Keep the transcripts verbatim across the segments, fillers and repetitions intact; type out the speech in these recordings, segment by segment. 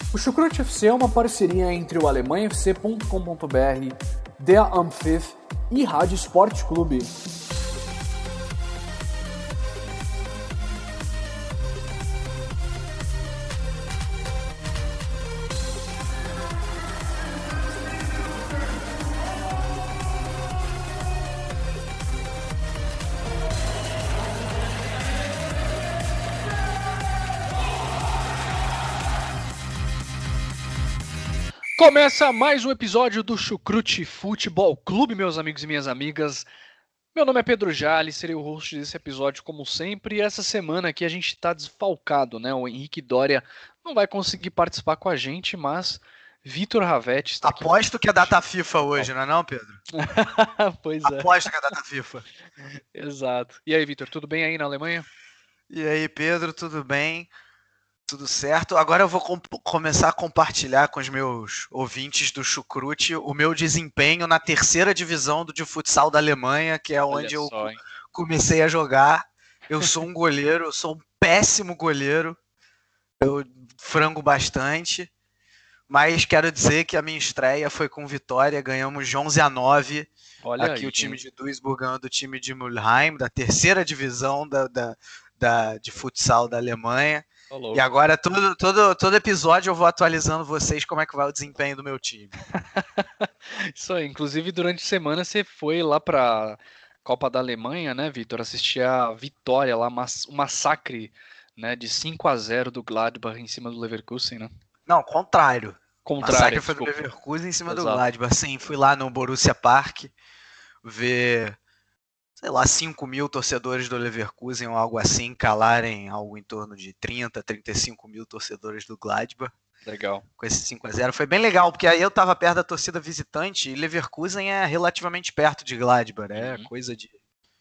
O Chucrute F C é uma parceria entre o alemanha f c ponto com ponto b r, Der Ampfiff e Rádio Sport Clube. Começa mais um episódio do Chucrute Futebol Clube, meus amigos e minhas amigas. Meu nome é Pedro Jales, serei o host desse episódio como sempre. E essa semana aqui a gente está desfalcado, né? O Henrique Doria não vai conseguir participar com a gente, mas Vitor Ravetti está aqui. Aposto que é data FIFA hoje, não é não, Pedro? Pois é. Aposto que é data FIFA. Exato. E aí, Vitor, tudo bem aí na Alemanha? E aí, Pedro, tudo bem? Tudo certo. Agora eu vou com- começar a compartilhar com os meus ouvintes do Chucrute o meu desempenho na terceira divisão do de futsal da Alemanha, que é onde Olha eu só, hein? comecei a jogar. Eu sou um goleiro, eu sou um péssimo goleiro. Eu frango bastante. Mas quero dizer que a minha estreia foi com vitória. Ganhamos de onze a nove. Olha Aqui aí, o time hein? de Duisburg ganhando o time de Mülheim, da terceira divisão da, da, da- de futsal da Alemanha. Tô louco. E agora, todo, todo, todo episódio eu vou atualizando vocês como é que vai o desempenho do meu time. Isso aí. Inclusive, durante a semana você foi lá pra Copa da Alemanha, né, Vitor? Assistir a vitória lá, mas- o massacre, né, de cinco a zero do Gladbach em cima do Leverkusen, né? Não, contrário. O Contrário, massacre foi do desculpa. Leverkusen em cima do Exato. Gladbach. Sim, fui lá no Borussia Park ver, sei lá, cinco mil torcedores do Leverkusen ou algo assim, calarem algo em torno de trinta, trinta e cinco mil torcedores do Gladbach. Legal. Com esse cinco a zero. Foi bem legal, porque aí eu tava perto da torcida visitante e Leverkusen é relativamente perto de Gladbach, né? Uhum. Coisa de...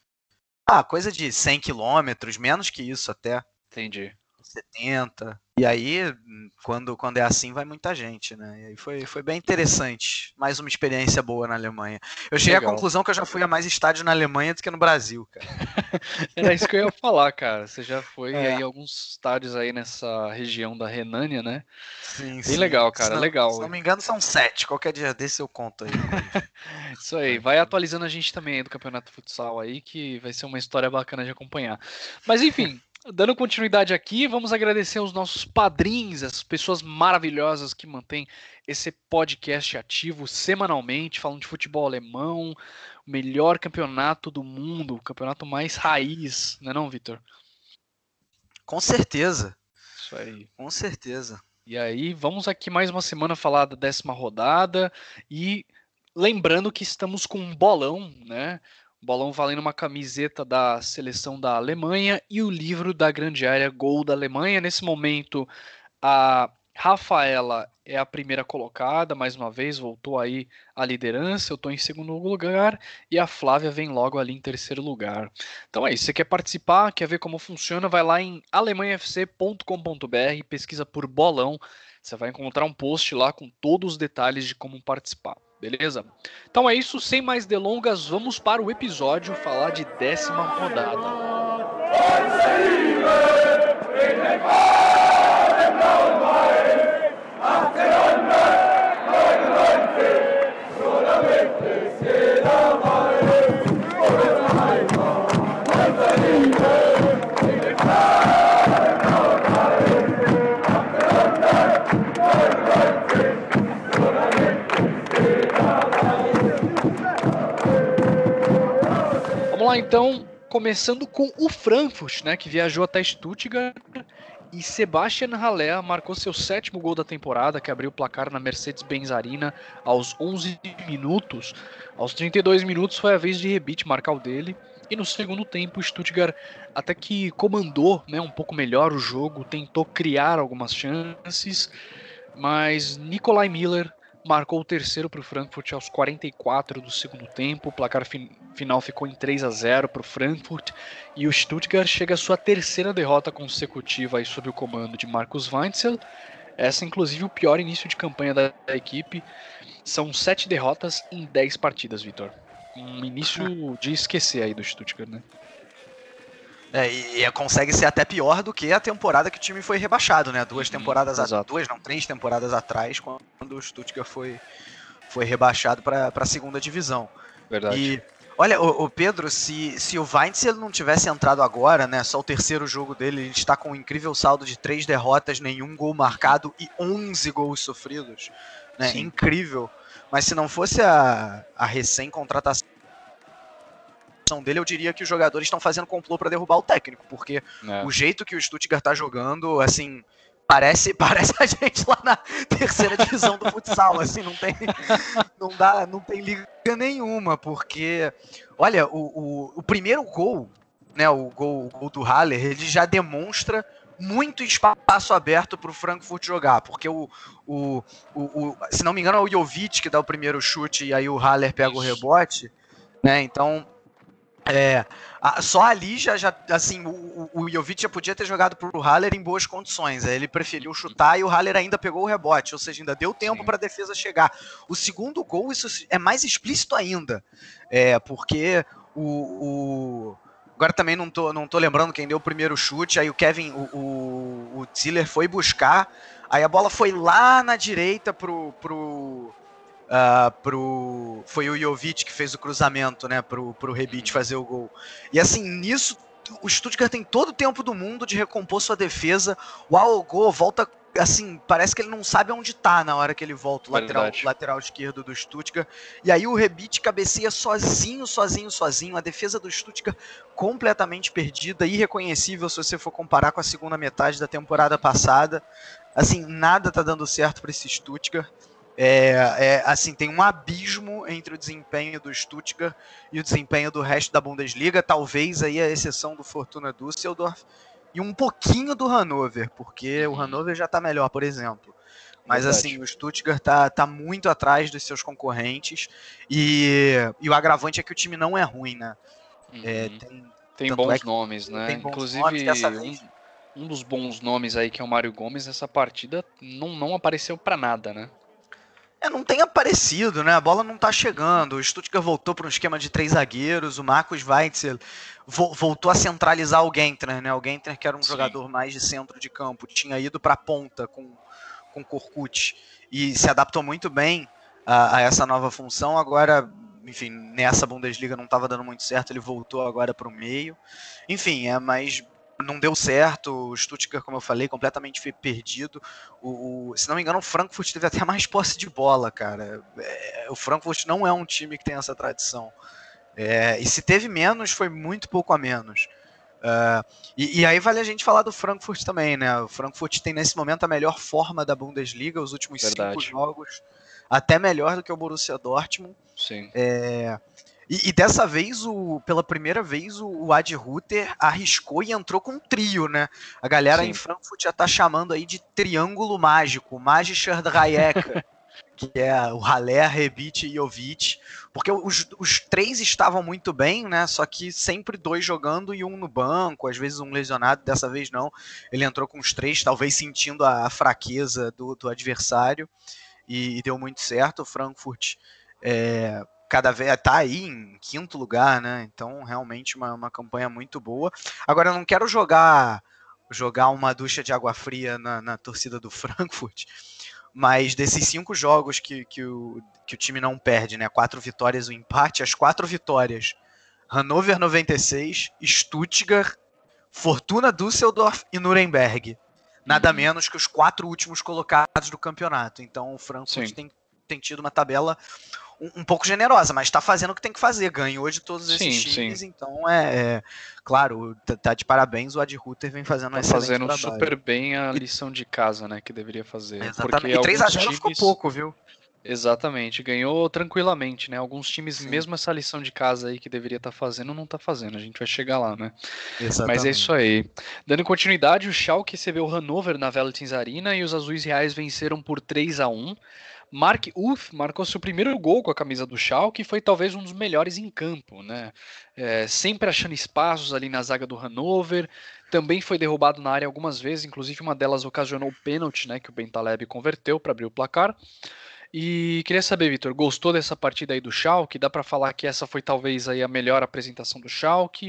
Ah, coisa de cem quilômetros, menos que isso até, Entendi. setenta. E aí, quando, quando é assim, vai muita gente, né? E aí foi, foi bem interessante. Mais uma experiência boa na Alemanha. Eu cheguei Legal. à conclusão que eu já fui a mais estádios na Alemanha do que no Brasil, cara. Era isso que eu ia falar, cara. Você já foi É. aí a alguns estádios aí nessa região da Renânia, né? Sim, Bem sim. legal, cara. Se não, Legal. Se não me engano, são sete. Qualquer dia desse eu conto aí. Isso aí, vai atualizando a gente também aí do Campeonato Futsal aí, que vai ser uma história bacana de acompanhar. Mas enfim, dando continuidade aqui, vamos agradecer aos nossos padrinhos, as pessoas maravilhosas que mantêm esse podcast ativo semanalmente, falando de futebol alemão, o melhor campeonato do mundo, o campeonato mais raiz, não é não, Vitor? Com certeza, Isso aí. com certeza. E aí, vamos aqui mais uma semana falar da décima rodada e lembrando que estamos com um bolão, né? Um bolão valendo uma camiseta da seleção da Alemanha e o livro da grande área Gol da Alemanha. Nesse momento, a Rafaela é a primeira colocada, mais uma vez, voltou aí à liderança. Eu estou em segundo lugar e a Flávia vem logo ali em terceiro lugar. Então é isso, você quer participar, quer ver como funciona, vai lá em alemanha f c ponto com ponto b r, pesquisa por bolão, você vai encontrar um post lá com todos os detalhes de como participar, beleza? Então é isso, sem mais delongas, vamos para o episódio falar de décima rodada. Vamos lá então, começando com o Frankfurt, né, que viajou até Stuttgart, e Sebastian Haller marcou seu sétimo gol da temporada, que abriu o placar na Mercedes-Benz Arena aos onze minutos. Aos trinta e dois minutos foi a vez de Rebic marcar o dele, e no segundo tempo o Stuttgart até que comandou, né, um pouco melhor o jogo, tentou criar algumas chances, mas Nikolai Miller marcou o terceiro para o Frankfurt aos quarenta e quatro do segundo tempo. O placar fin- final ficou em três a zero para o Frankfurt e o Stuttgart chega à sua terceira derrota consecutiva aí sob o comando de Markus Weinzel. Essa inclusive o pior início de campanha da, da equipe. São sete derrotas em dez partidas, Vitor. Um início de esquecer aí do Stuttgart, né? É, e, e consegue ser até pior do que a temporada que o time foi rebaixado, né? Duas temporadas, Uhum, a, duas não, três temporadas atrás, quando o Stuttgart foi, foi rebaixado para a segunda divisão. Verdade. E olha, o, o Pedro, se, se o Weinzel não tivesse entrado agora, né? Só o terceiro jogo dele, a gente está com um incrível saldo de três derrotas, nenhum gol marcado e onze gols sofridos, né? Sim. Incrível. Mas se não fosse a, a recém-contratação dele, eu diria que os jogadores estão fazendo complô para derrubar o técnico, porque É. o jeito que o Stuttgart tá jogando, assim, parece, parece a gente lá na terceira divisão do futsal, assim, não tem, não dá, não tem liga nenhuma, porque, olha, o, o, o primeiro gol, né, o gol, o gol do Haller, ele já demonstra muito espaço aberto para o Frankfurt jogar, porque o, o, o, o, se não me engano é o Jovic que dá o primeiro chute e aí o Haller pega Isso. o rebote, né, então É, só ali já, já assim, o, o Jovic já podia ter jogado pro Haller em boas condições. Aí ele preferiu chutar e o Haller ainda pegou o rebote, ou seja, ainda deu tempo para a defesa chegar. O segundo gol, isso é mais explícito ainda, é, porque o, o... agora também não tô, não tô lembrando quem deu o primeiro chute. Aí o Kevin, o, o, o Ziller foi buscar, aí a bola foi lá na direita pro, pro Uh, pro... Foi o Jovic que fez o cruzamento, né, pro, pro Rebic fazer o gol. E assim, nisso, o Stuttgart tem todo o tempo do mundo de recompor sua defesa. O Aogo volta, assim, parece que ele não sabe onde tá na hora que ele volta, o lateral, lateral esquerdo do Stuttgart. E aí o Rebic cabeceia sozinho, sozinho, sozinho. A defesa do Stuttgart completamente perdida, irreconhecível se você for comparar com a segunda metade da temporada passada. Assim, nada tá dando certo para esse Stuttgart. É, é, assim, tem um abismo entre o desempenho do Stuttgart e o desempenho do resto da Bundesliga, talvez aí a exceção do Fortuna Düsseldorf e um pouquinho do Hannover, porque uhum. o Hannover já está melhor, por exemplo. Mas Verdade. assim, o Stuttgart tá, tá muito atrás dos seus concorrentes e, e o agravante é que o time não é ruim, né? Uhum. É, tem tem bons é nomes, né? Tem bons Inclusive, nomes dessa vez. Um, um dos bons nomes aí, que é o Mário Gomes, nessa partida não, não apareceu para nada, né? É, não tem aparecido, né? A bola não tá chegando. O Stuttgart voltou para um esquema de três zagueiros. O Marcos Weitzel vo voltou a centralizar o Gentner, né? O Gentner, que era um Sim. jogador mais de centro de campo, tinha ido para a ponta com com Korkut e se adaptou muito bem a, a essa nova função. Agora, enfim, nessa Bundesliga não estava dando muito certo. Ele voltou agora para o meio. Enfim, é mais não deu certo, o Stuttgart, como eu falei, completamente foi perdido. O, o, se não me engano, o Frankfurt teve até mais posse de bola, cara. É, o Frankfurt não é um time que tem essa tradição. É, e se teve menos, foi muito pouco a menos. Uh, e, e aí vale a gente falar do Frankfurt também, né? O Frankfurt tem nesse momento a melhor forma da Bundesliga, os últimos Verdade. cinco jogos, até melhor do que o Borussia Dortmund. Sim. É, E, e dessa vez, o, pela primeira vez, o, o Adi Ruther arriscou e entrou com um trio, né? A galera Sim. em Frankfurt já tá chamando aí de triângulo mágico, Magischer Dreieck, que é o Haller, Rebic e Jovic, porque os, os três estavam muito bem, né? Só que sempre dois jogando e um no banco, às vezes um lesionado, dessa vez não. Ele entrou com os três, talvez sentindo a, a fraqueza do, do adversário, e, e deu muito certo. O Frankfurt é, cada vez tá aí em quinto lugar, né? Então realmente uma, uma campanha muito boa. Agora eu não quero jogar jogar uma ducha de água fria na, na torcida do Frankfurt, mas desses cinco jogos que, que, o, que o time não perde, né? Quatro vitórias e um empate, as quatro vitórias: Hannover noventa e seis, Stuttgart, Fortuna Düsseldorf e Nuremberg. Nada uhum. menos que os quatro últimos colocados do campeonato. Então o Frankfurt tem, tem tido uma tabela um, um pouco generosa, mas está fazendo o que tem que fazer. Ganhou de todos esses sim, times, sim. então é, é claro, tá, tá de parabéns. O Adi Ruther vem fazendo um tá excelente fazendo trabalho. super bem a lição de casa, né, que deveria fazer. Exatamente. Porque e três a zero times... ficou pouco, viu? Exatamente, ganhou tranquilamente, né? Alguns times, Sim. mesmo essa lição de casa aí que deveria estar tá fazendo, não tá fazendo. A gente vai chegar lá, né? Exatamente. Mas é isso aí. Dando continuidade, o Schalke recebeu o Hannover na Veltins Arena e os azuis reais venceram por três a um. Mark Uth marcou seu primeiro gol com a camisa do Schalke e foi talvez um dos melhores em campo, né? É, sempre achando espaços ali na zaga do Hannover. Também foi derrubado na área algumas vezes, inclusive uma delas ocasionou o pênalti, né? Que o Bentaleb converteu para abrir o placar. E queria saber, Vitor, gostou dessa partida aí do Schalke? Dá para falar que essa foi talvez aí a melhor apresentação do Schalke?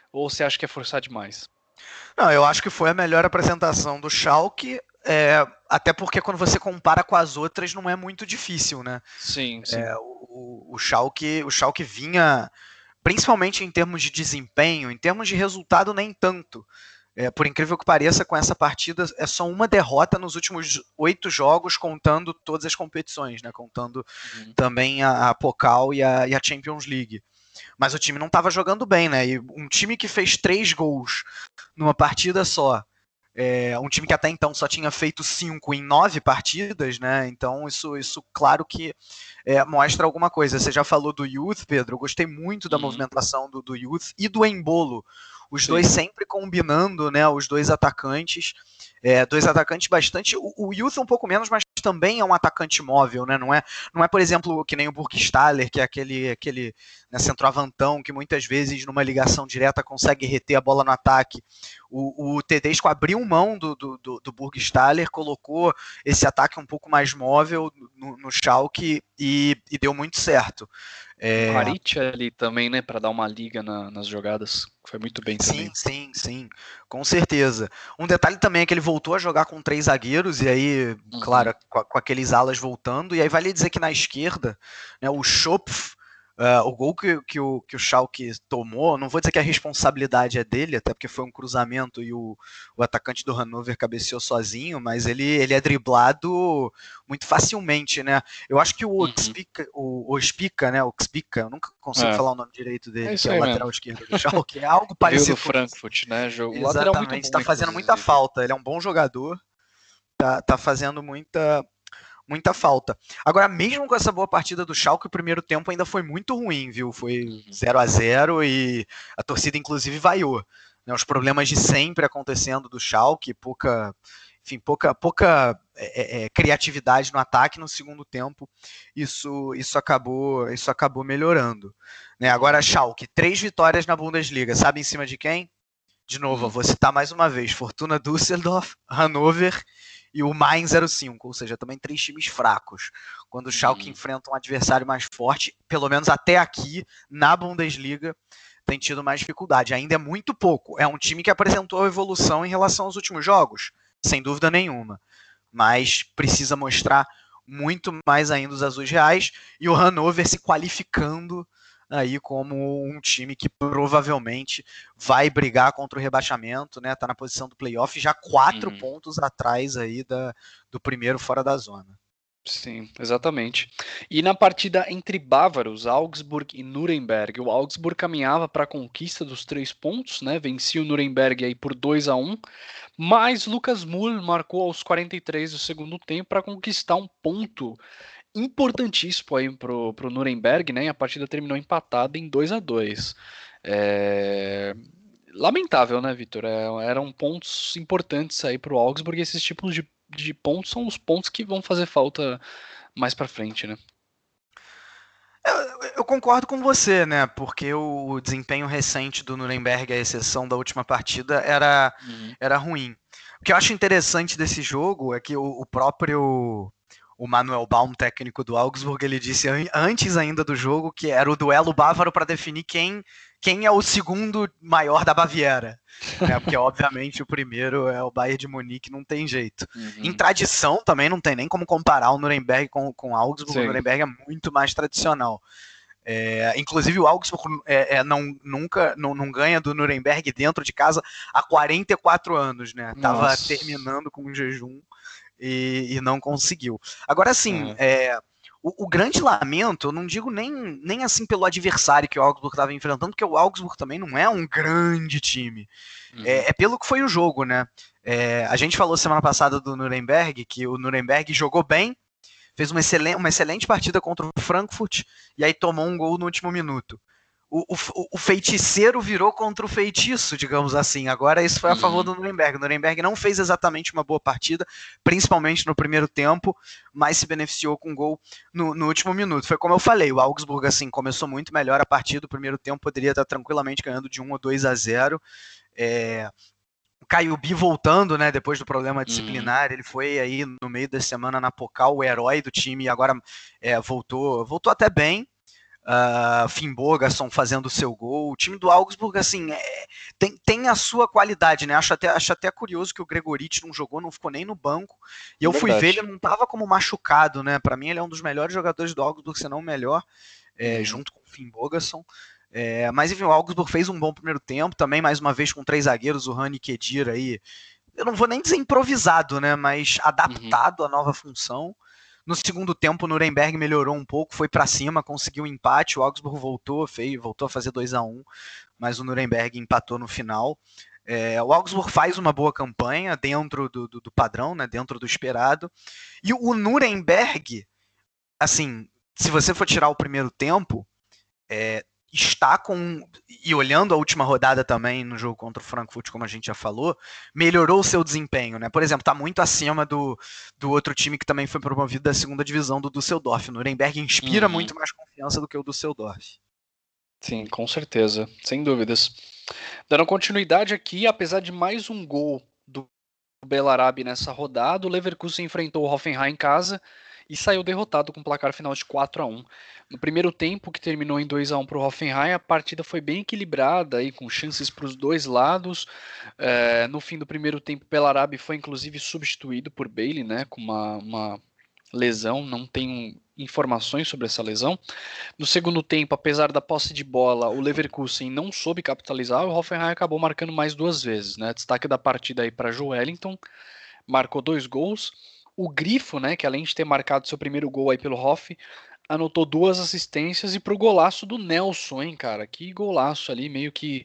Ou você acha que é forçar demais? Não, eu acho que foi a melhor apresentação do Schalke, é, até porque quando você compara com as outras não é muito difícil, né? Sim, sim. É, o, o, Schalke, o Schalke vinha, principalmente em termos de desempenho, em termos de resultado nem tanto. É, por incrível que pareça, com essa partida é só uma derrota nos últimos oito jogos, contando todas as competições, né? Contando uhum. também a, a Pokal e a, e a Champions League. Mas o time não estava jogando bem, né? E um time que fez três gols numa partida só, é, um time que até então só tinha feito cinco em nove partidas, né? Então isso, isso claro que é, mostra alguma coisa. Você já falou do Youth, Pedro? Eu gostei muito da uhum. movimentação do, do Youth e do Embolo. Os Sim. dois sempre combinando, né? Os dois atacantes. É, dois atacantes bastante. O, o Youth um pouco menos, mas também é um atacante móvel, né? Não é, não é por exemplo, que nem o Burgstaller, que é aquele, aquele né, centroavantão que muitas vezes numa ligação direta consegue reter a bola no ataque. O, o Tedesco abriu mão do, do, do, do Burgstaller, colocou esse ataque um pouco mais móvel no, no Schalke e, e deu muito certo. É... O Harit ali também, né, para dar uma liga na, nas jogadas, foi muito bem sim, também. Sim, sim, sim, com certeza. Um detalhe também é que ele voltou a jogar com três zagueiros, e aí, uhum. claro, com, com aqueles alas voltando, e aí vale dizer que na esquerda, né, o Schopf, uh, o gol que, que, o, que o Schalke tomou, não vou dizer que a responsabilidade é dele, até porque foi um cruzamento e o, o atacante do Hannover cabeceou sozinho, mas ele, ele é driblado muito facilmente, né? Eu acho que o Oxpica, uhum. o Oxpica, né? Oxpica, eu nunca consigo é. falar o nome direito dele, é que é o lateral mesmo. esquerdo do Schalke, é algo parecido. do Frankfurt, né? Jogo Exatamente, está fazendo muita falta. Ele é um bom jogador, tá, tá fazendo muita, muita falta. Agora, mesmo com essa boa partida do Schalke, o primeiro tempo ainda foi muito ruim, viu? Foi uhum. zero a zero e a torcida inclusive vaiou. Né? Os problemas de sempre acontecendo do Schalke, pouca... Enfim, pouca, pouca é, é, criatividade no ataque no segundo tempo, isso, isso, acabou, isso acabou melhorando. Né? Agora, Schalke, três vitórias na Bundesliga, sabe em cima de quem? De novo, eu vou citar mais uma vez, Fortuna Düsseldorf, Hannover e o Mainz zero cinco, ou seja, também três times fracos. Quando o Schalke uhum. enfrenta um adversário mais forte, pelo menos até aqui, na Bundesliga, tem tido mais dificuldade. Ainda é muito pouco, é um time que apresentou evolução em relação aos últimos jogos, sem dúvida nenhuma, mas precisa mostrar muito mais ainda os azuis reais, e o Hannover se qualificando aí como um time que provavelmente vai brigar contra o rebaixamento, né? Tá na posição do playoff, já quatro uhum. pontos atrás aí da, do primeiro fora da zona. Sim, exatamente. E na partida entre bávaros, Augsburg e Nuremberg, o Augsburg caminhava para a conquista dos três pontos, né? Vencia o Nuremberg aí por dois a um, mas Lucas Mühl marcou aos quarenta e três do segundo tempo para conquistar um ponto importantíssimo aí pro, pro Nuremberg, né? E a partida terminou empatada em dois a dois. É... Lamentável, né, Vitor? É, eram pontos importantes aí pro Augsburg, e esses tipos de de pontos são os pontos que vão fazer falta mais para frente, né? Eu, eu concordo com você, né? Porque o desempenho recente do Nuremberg, à exceção da última partida, era, uhum. era ruim. O que eu acho interessante desse jogo é que o, o próprio o Manuel Baum, técnico do Augsburg, ele disse antes ainda do jogo que era o duelo bávaro para definir quem, quem é o segundo maior da Baviera. Né? Porque, obviamente, o primeiro é o Bayern de Munique, não tem jeito. Uhum. Em tradição, também não tem nem como comparar o Nuremberg com, com o Augsburg. Sim. O Nuremberg é muito mais tradicional. É, inclusive, o Augsburg é, é, não, nunca não, não ganha do Nuremberg dentro de casa há quarenta e quatro anos. Né? Tava terminando com um jejum e, e não conseguiu. Agora, assim, uhum. é, o, o grande lamento, eu não digo nem, nem assim pelo adversário que o Augsburg estava enfrentando, porque o Augsburg também não é um grande time. Uhum. É, é pelo que foi o jogo, né? É, a gente falou semana passada do Nuremberg, que o Nuremberg jogou bem, fez uma excelente, uma excelente partida contra o Frankfurt, e aí tomou um gol no último minuto. O, o, o feiticeiro virou contra o feitiço, digamos assim. Agora isso foi a favor do Nuremberg. O Nuremberg não fez exatamente uma boa partida, principalmente no primeiro tempo, mas se beneficiou com um gol no, no último minuto. Foi como eu falei, o Augsburg assim, começou muito melhor a partida, o primeiro tempo poderia estar tranquilamente ganhando de um ou dois a zero. É... O Caiobi voltando, né, depois do problema disciplinar, uhum. ele foi aí no meio da semana na Pokal, o herói do time, e agora é, voltou, voltou até bem. uh, Finn Bogason fazendo o seu gol. O time do Augsburg, assim, é, tem, tem a sua qualidade, né? Acho até, acho até curioso que o Gregoritsch não jogou, não ficou nem no banco. E eu Verdade. fui ver, ele não estava como machucado, né? Para mim, ele é um dos melhores jogadores do Augsburg, se não o melhor, é, uhum. junto com o Finn Bogason. É, mas enfim, o Augsburg fez um bom primeiro tempo, também mais uma vez com três zagueiros, o Rani e Khedira aí, eu não vou nem dizer improvisado, né, mas adaptado uhum. à nova função. No segundo tempo o Nuremberg melhorou um pouco, foi para cima, conseguiu um empate, o Augsburg voltou, fez, voltou a fazer dois a um, mas o Nuremberg empatou no final. É, o Augsburg faz uma boa campanha dentro do, do, do padrão, né, dentro do esperado, e o Nuremberg, assim, se você for tirar o primeiro tempo, é, está com, e olhando a última rodada também no jogo contra o Frankfurt, como a gente já falou, melhorou o seu desempenho, né? Por exemplo, está muito acima do, do outro time que também foi promovido da segunda divisão, do Düsseldorf. O Nuremberg inspira uhum. muito mais confiança do que o Düsseldorf. Sim, com certeza, sem dúvidas. Dando continuidade aqui, apesar de mais um gol do Bellarabi nessa rodada, o Leverkusen enfrentou o Hoffenheim em casa e saiu derrotado com um placar final de quatro a um. No primeiro tempo, que terminou em dois a um para o Hoffenheim, a partida foi bem equilibrada, aí, com chances para os dois lados. É, no fim do primeiro tempo, Bellarabi foi inclusive substituído por Bailey, né, com uma, uma lesão, não tenho informações sobre essa lesão. No segundo tempo, apesar da posse de bola, o Leverkusen não soube capitalizar, o Hoffenheim acabou marcando mais duas vezes, né? Destaque da partida aí para Joelinton, marcou dois gols. O Grifo, né, que além de ter marcado seu primeiro gol aí pelo Hoff, anotou duas assistências, e pro golaço do Nelson, hein, cara? Que golaço ali, meio que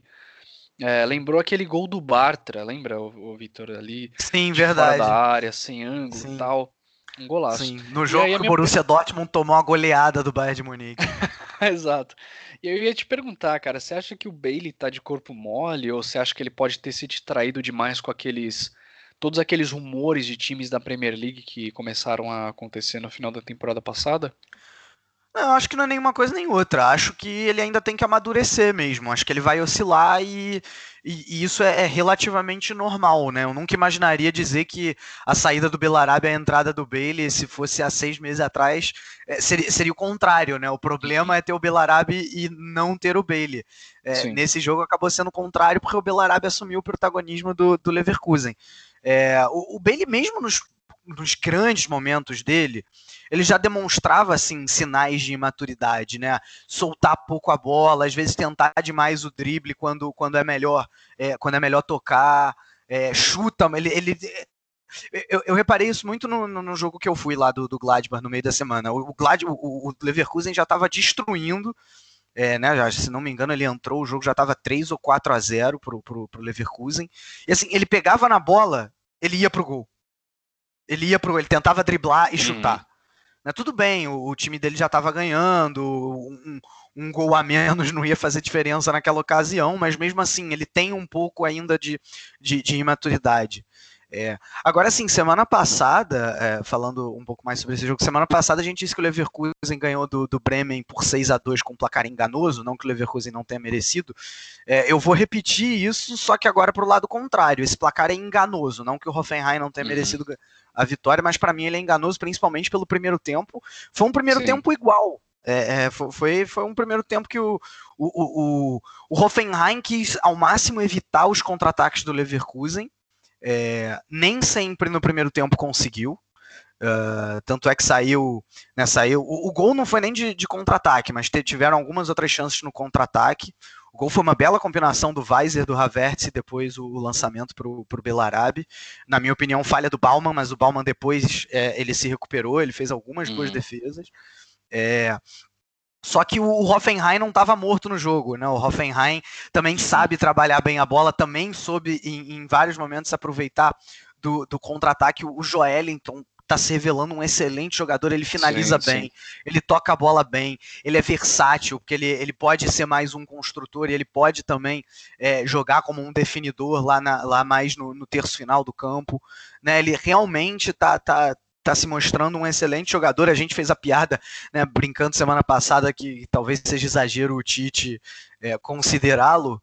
é, lembrou aquele gol do Bartra, lembra, o, o Vitor, ali? Sim, verdade. Fora da área, sem ângulo e tal. Um golaço. Sim, no jogo que o Borussia minha... Dortmund tomou uma goleada do Bayern de Munique. Exato. E eu ia te perguntar, cara, você acha que o Bailey tá de corpo mole, ou você acha que ele pode ter se distraído demais com aqueles... todos aqueles rumores de times da Premier League que começaram a acontecer no final da temporada passada? Não, acho que não é nenhuma coisa nem outra. Acho que ele ainda tem que amadurecer mesmo. Acho que ele vai oscilar e, e, e isso é, é relativamente normal, né? Eu nunca imaginaria dizer que a saída do Bellarabi e a entrada do Bailey, se fosse há seis meses atrás, é, seria, seria o contrário, né? O problema é ter o Bellarabi e não ter o Bailey. É, nesse jogo acabou sendo o contrário, porque o Bellarabi assumiu o protagonismo do, do Leverkusen. É, o, o Bailey, mesmo nos, nos grandes momentos dele, ele já demonstrava assim, sinais de imaturidade, né? Soltar pouco a bola, às vezes tentar demais o drible quando, quando, é, melhor, é, quando é melhor tocar, é, chuta, ele... ele eu, eu reparei isso muito no, no, no jogo que eu fui lá do, do Gladbach no meio da semana. O, o, Glad, o, o Leverkusen já estava destruindo, é, né, já, se não me engano ele entrou, o jogo já estava três ou quatro a zero pro, pro, pro Leverkusen, e assim, ele pegava na bola, ele ia pro gol. Ele ia pro, ele tentava driblar e chutar. Uhum. Né, tudo bem, o, o time dele já estava ganhando, um, um gol a menos não ia fazer diferença naquela ocasião, mas mesmo assim ele tem um pouco ainda de, de, de imaturidade. É. Agora sim, semana passada, é, falando um pouco mais sobre esse jogo, semana passada a gente disse que o Leverkusen ganhou do, do Bremen por seis a dois com um placar enganoso, não que o Leverkusen não tenha merecido. É, eu vou repetir isso, só que agora para o lado contrário, esse placar é enganoso, não que o Hoffenheim não tenha uhum. merecido a vitória, mas para mim ele é enganoso, principalmente pelo primeiro tempo. Foi um primeiro Sim. tempo igual. É, foi, foi um primeiro tempo que o, o, o, o Hoffenheim quis ao máximo evitar os contra-ataques do Leverkusen. É, nem sempre no primeiro tempo conseguiu, uh, tanto é que saiu, né, saiu o, o gol não foi nem de, de contra-ataque, mas te, tiveram algumas outras chances no contra-ataque. O gol foi uma bela combinação do Weiser, do Havertz e depois o, o lançamento para o Bellarabi. Na minha opinião, falha do Baumann, mas o Baumann depois é, ele se recuperou, ele fez algumas uhum. boas defesas. É, Só que o Hoffenheim não estava morto no jogo, né? O Hoffenheim também sabe trabalhar bem a bola, também soube em, em vários momentos aproveitar do, do contra-ataque. O Joelinton está se revelando um excelente jogador, ele finaliza sim, bem, sim. ele toca a bola bem, ele é versátil, porque ele, ele pode ser mais um construtor e ele pode também é, jogar como um definidor lá, na, lá mais no, no terço final do campo, né? Ele realmente está... Tá, está se mostrando um excelente jogador. A gente fez a piada, né, brincando semana passada que talvez seja exagero o Tite é, considerá-lo,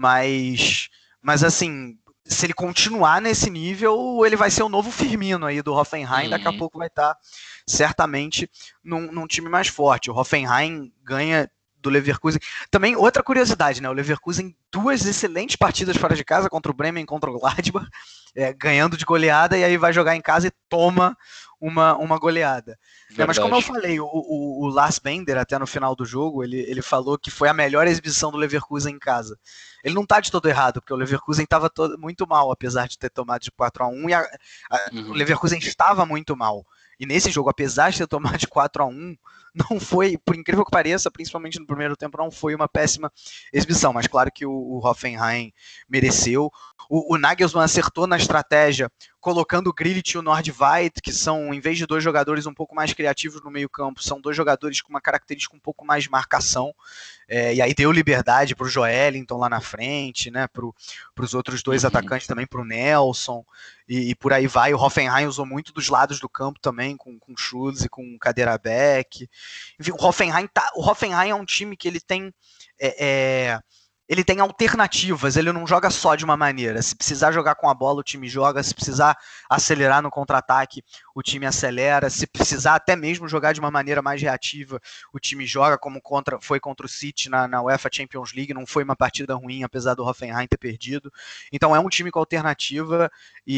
mas, mas assim, se ele continuar nesse nível, ele vai ser o novo Firmino aí do Hoffenheim, uhum. daqui a pouco vai estar certamente num, num time mais forte. O Hoffenheim ganha do Leverkusen. Também, outra curiosidade, né? O Leverkusen, duas excelentes partidas fora de casa, contra o Bremen e contra o Gladbach, é, ganhando de goleada, e aí vai jogar em casa e toma uma, uma goleada. É, mas como eu falei, o, o, o Lars Bender, até no final do jogo, ele, ele falou que foi a melhor exibição do Leverkusen em casa. Ele não tá de todo errado, porque o Leverkusen estava muito mal, apesar de ter tomado de quatro a um, e a, a, uhum. o Leverkusen estava muito mal. E nesse jogo, apesar de ter tomado de quatro a um, não foi, por incrível que pareça, principalmente no primeiro tempo, não foi uma péssima exibição. Mas claro que o, o Hoffenheim mereceu. O, o Nagelsmann acertou na estratégia, colocando o Grealish e o Nordtveit, que são, em vez de dois jogadores um pouco mais criativos no meio campo, são dois jogadores com uma característica um pouco mais de marcação. É, e aí deu liberdade para o Joelinton lá na frente, né, para os outros dois uhum. atacantes também, para o Nelson, e, e por aí vai. O Hoffenheim usou muito dos lados do campo também, com, com Schultz e com Kaderabek. Enfim, o Hoffenheim, tá, o Hoffenheim é um time que ele tem... É, é, ele tem alternativas, ele não joga só de uma maneira. Se precisar jogar com a bola, o time joga. Se precisar acelerar no contra-ataque, o time acelera. Se precisar até mesmo jogar de uma maneira mais reativa, o time joga, como contra, foi contra o City na, na UEFA Champions League. Não foi uma partida ruim, apesar do Hoffenheim ter perdido. Então é um time com alternativa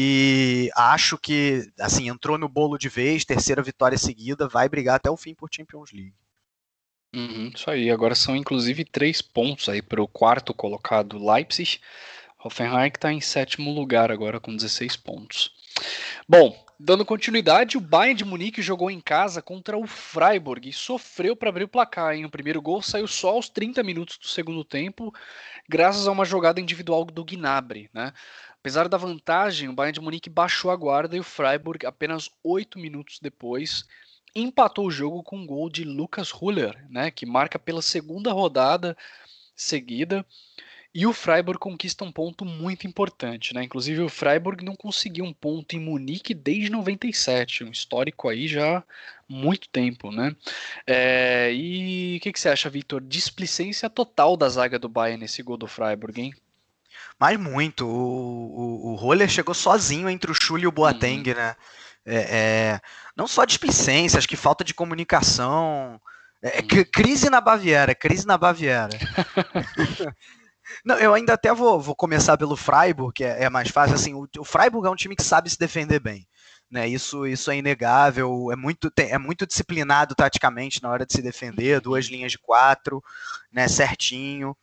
e acho que assim, entrou no bolo de vez, terceira vitória seguida, vai brigar até o fim por Champions League. Uhum, isso aí, agora são inclusive três pontos aí para o quarto colocado Leipzig, Hoffenheim que está em sétimo lugar agora com dezesseis pontos. Bom, dando continuidade, o Bayern de Munique jogou em casa contra o Freiburg e sofreu para abrir o placar, hein? O primeiro gol saiu só aos trinta minutos do segundo tempo, graças a uma jogada individual do Gnabry, né? Apesar da vantagem, o Bayern de Munique baixou a guarda e o Freiburg, apenas oito minutos depois, empatou o jogo com um gol de Lucas Huller, né, que marca pela segunda rodada seguida, e o Freiburg conquista um ponto muito importante, né? Inclusive o Freiburg não conseguiu um ponto em Munique desde noventa e sete, um histórico aí já há muito tempo, né? É, e o que, que você acha, Vitor? Displicência total da zaga do Bayern nesse gol do Freiburg, hein? Mas muito, o, o, o Huller chegou sozinho entre o Schulli e o Boateng, uhum. né? É, é, não só displicência, acho que falta de comunicação, é, hum. crise na Baviera, crise na Baviera. Não, eu ainda até vou, vou começar pelo Freiburg, que é, é mais fácil. Assim, o, o Freiburg é um time que sabe se defender bem, né? Isso, isso é inegável, é muito, tem, é muito disciplinado taticamente na hora de se defender, duas linhas de quatro, né, certinho.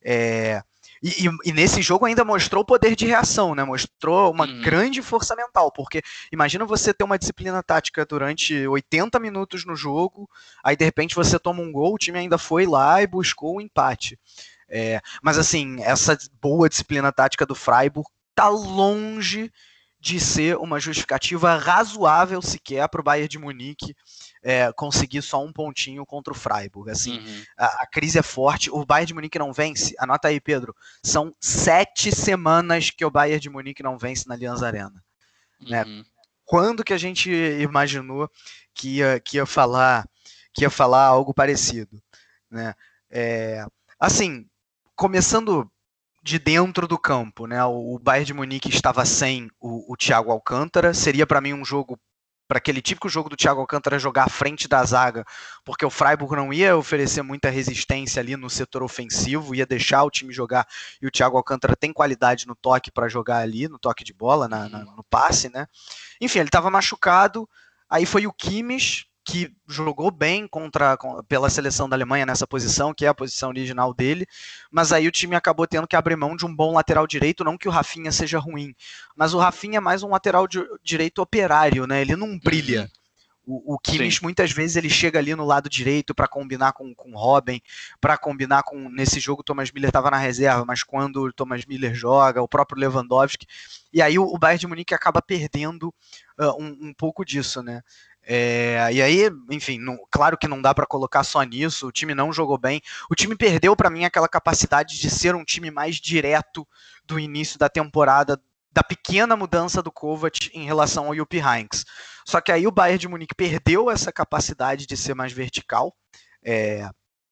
É, E, e, e nesse jogo ainda mostrou o poder de reação, né? Mostrou uma uhum. grande força mental, porque imagina você ter uma disciplina tática durante oitenta minutos no jogo, aí de repente você toma um gol, o time ainda foi lá e buscou o empate. É, mas assim, essa boa disciplina tática do Freiburg tá longe de ser uma justificativa razoável sequer para o Bayern de Munique é, conseguir só um pontinho contra o Freiburg. Assim, uhum. a, a crise é forte, o Bayern de Munique não vence, anota aí, Pedro, são sete semanas que o Bayern de Munique não vence na Allianz Arena. Uhum. Né? Quando que a gente imaginou que ia, que ia, falar, que ia falar algo parecido? Né? É, assim, começando de dentro do campo, né? O Bayern de Munique estava sem o, o Thiago Alcântara, seria para mim um jogo, para aquele típico jogo do Thiago Alcântara jogar à frente da zaga, porque o Freiburg não ia oferecer muita resistência ali no setor ofensivo, ia deixar o time jogar, e o Thiago Alcântara tem qualidade no toque para jogar ali, no toque de bola, na, na, no passe, né? Enfim, ele estava machucado, aí foi o Kimmich, que jogou bem contra, pela seleção da Alemanha nessa posição, que é a posição original dele, mas aí o time acabou tendo que abrir mão de um bom lateral direito, não que o Rafinha seja ruim, mas o Rafinha é mais um lateral de, direito operário, né? Ele não brilha. O, o Kimmich, Sim. muitas vezes, ele chega ali no lado direito para combinar com o Robben, para combinar com... Nesse jogo o Thomas Müller estava na reserva, mas quando o Thomas Müller joga, o próprio Lewandowski, e aí o, o Bayern de Munique acaba perdendo uh, um, um pouco disso, né? É, e aí, enfim, não, claro que não dá para colocar só nisso, o time não jogou bem, o time perdeu para mim aquela capacidade de ser um time mais direto do início da temporada, da pequena mudança do Kovac em relação ao Jupp Heynckes. Só que aí o Bayern de Munique perdeu essa capacidade de ser mais vertical, é,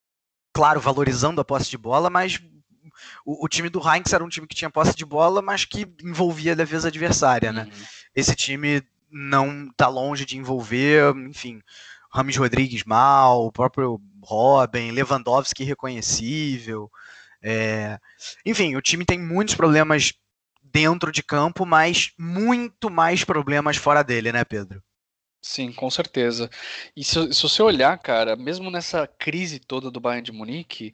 claro, valorizando a posse de bola, mas o, o time do Heynckes era um time que tinha posse de bola, mas que envolvia a defesa adversária, né? Uhum. Esse time não está longe de envolver, enfim, Rames Rodrigues mal, o próprio Robben, Lewandowski irreconhecível. É... Enfim, o time tem muitos problemas dentro de campo, mas muito mais problemas fora dele, né, Pedro? Sim, com certeza. E se, se você olhar, cara, mesmo nessa crise toda do Bayern de Munique,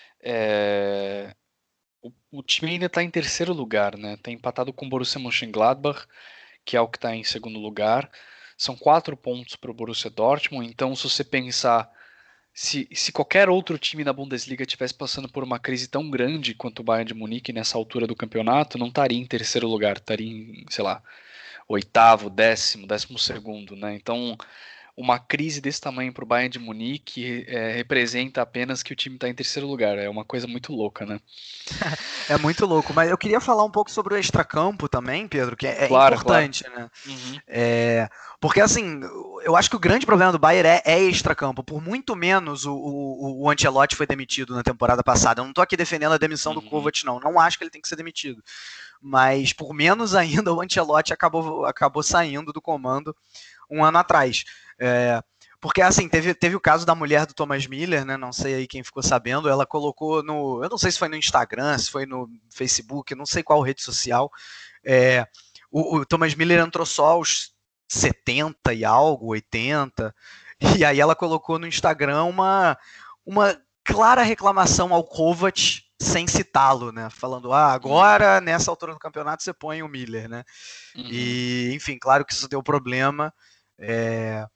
é, o, o time ainda está em terceiro lugar, né? Tá empatado com o Borussia Mönchengladbach, que é o que está em segundo lugar. São quatro pontos para o Borussia Dortmund. Então, se você pensar, se, se qualquer outro time da Bundesliga estivesse passando por uma crise tão grande quanto o Bayern de Munique nessa altura do campeonato, não estaria em terceiro lugar, estaria em, sei lá, oitavo, décimo, décimo segundo, né? Então, uma crise desse tamanho para o Bayern de Munique é, representa apenas que o time está em terceiro lugar. É uma coisa muito louca, né? É muito louco, mas eu queria falar um pouco sobre o extracampo também, Pedro, que é, é Claro, importante, claro. né? Uhum. É, porque assim, eu acho que o grande problema do Bayern é, é extracampo. Por muito menos o, o, o Ancelotti foi demitido na temporada passada. Eu não tô aqui defendendo a demissão Uhum. do Kovac, não. Não acho que ele tem que ser demitido. Mas por menos ainda o Ancelotti acabou, acabou saindo do comando um ano atrás. É, porque assim, teve, teve o caso da mulher do Thomas Miller, né? Não sei aí quem ficou sabendo. Ela colocou no. Eu não sei se foi no Instagram, se foi no Facebook, não sei qual rede social. É, o, o Thomas Miller entrou só aos setenta e algo, oitenta. E aí ela colocou no Instagram uma, uma clara reclamação ao Kovac sem citá-lo, né? Falando, ah, agora nessa altura do campeonato você põe o Miller, né? Uhum. E, enfim, claro que isso deu problema. É,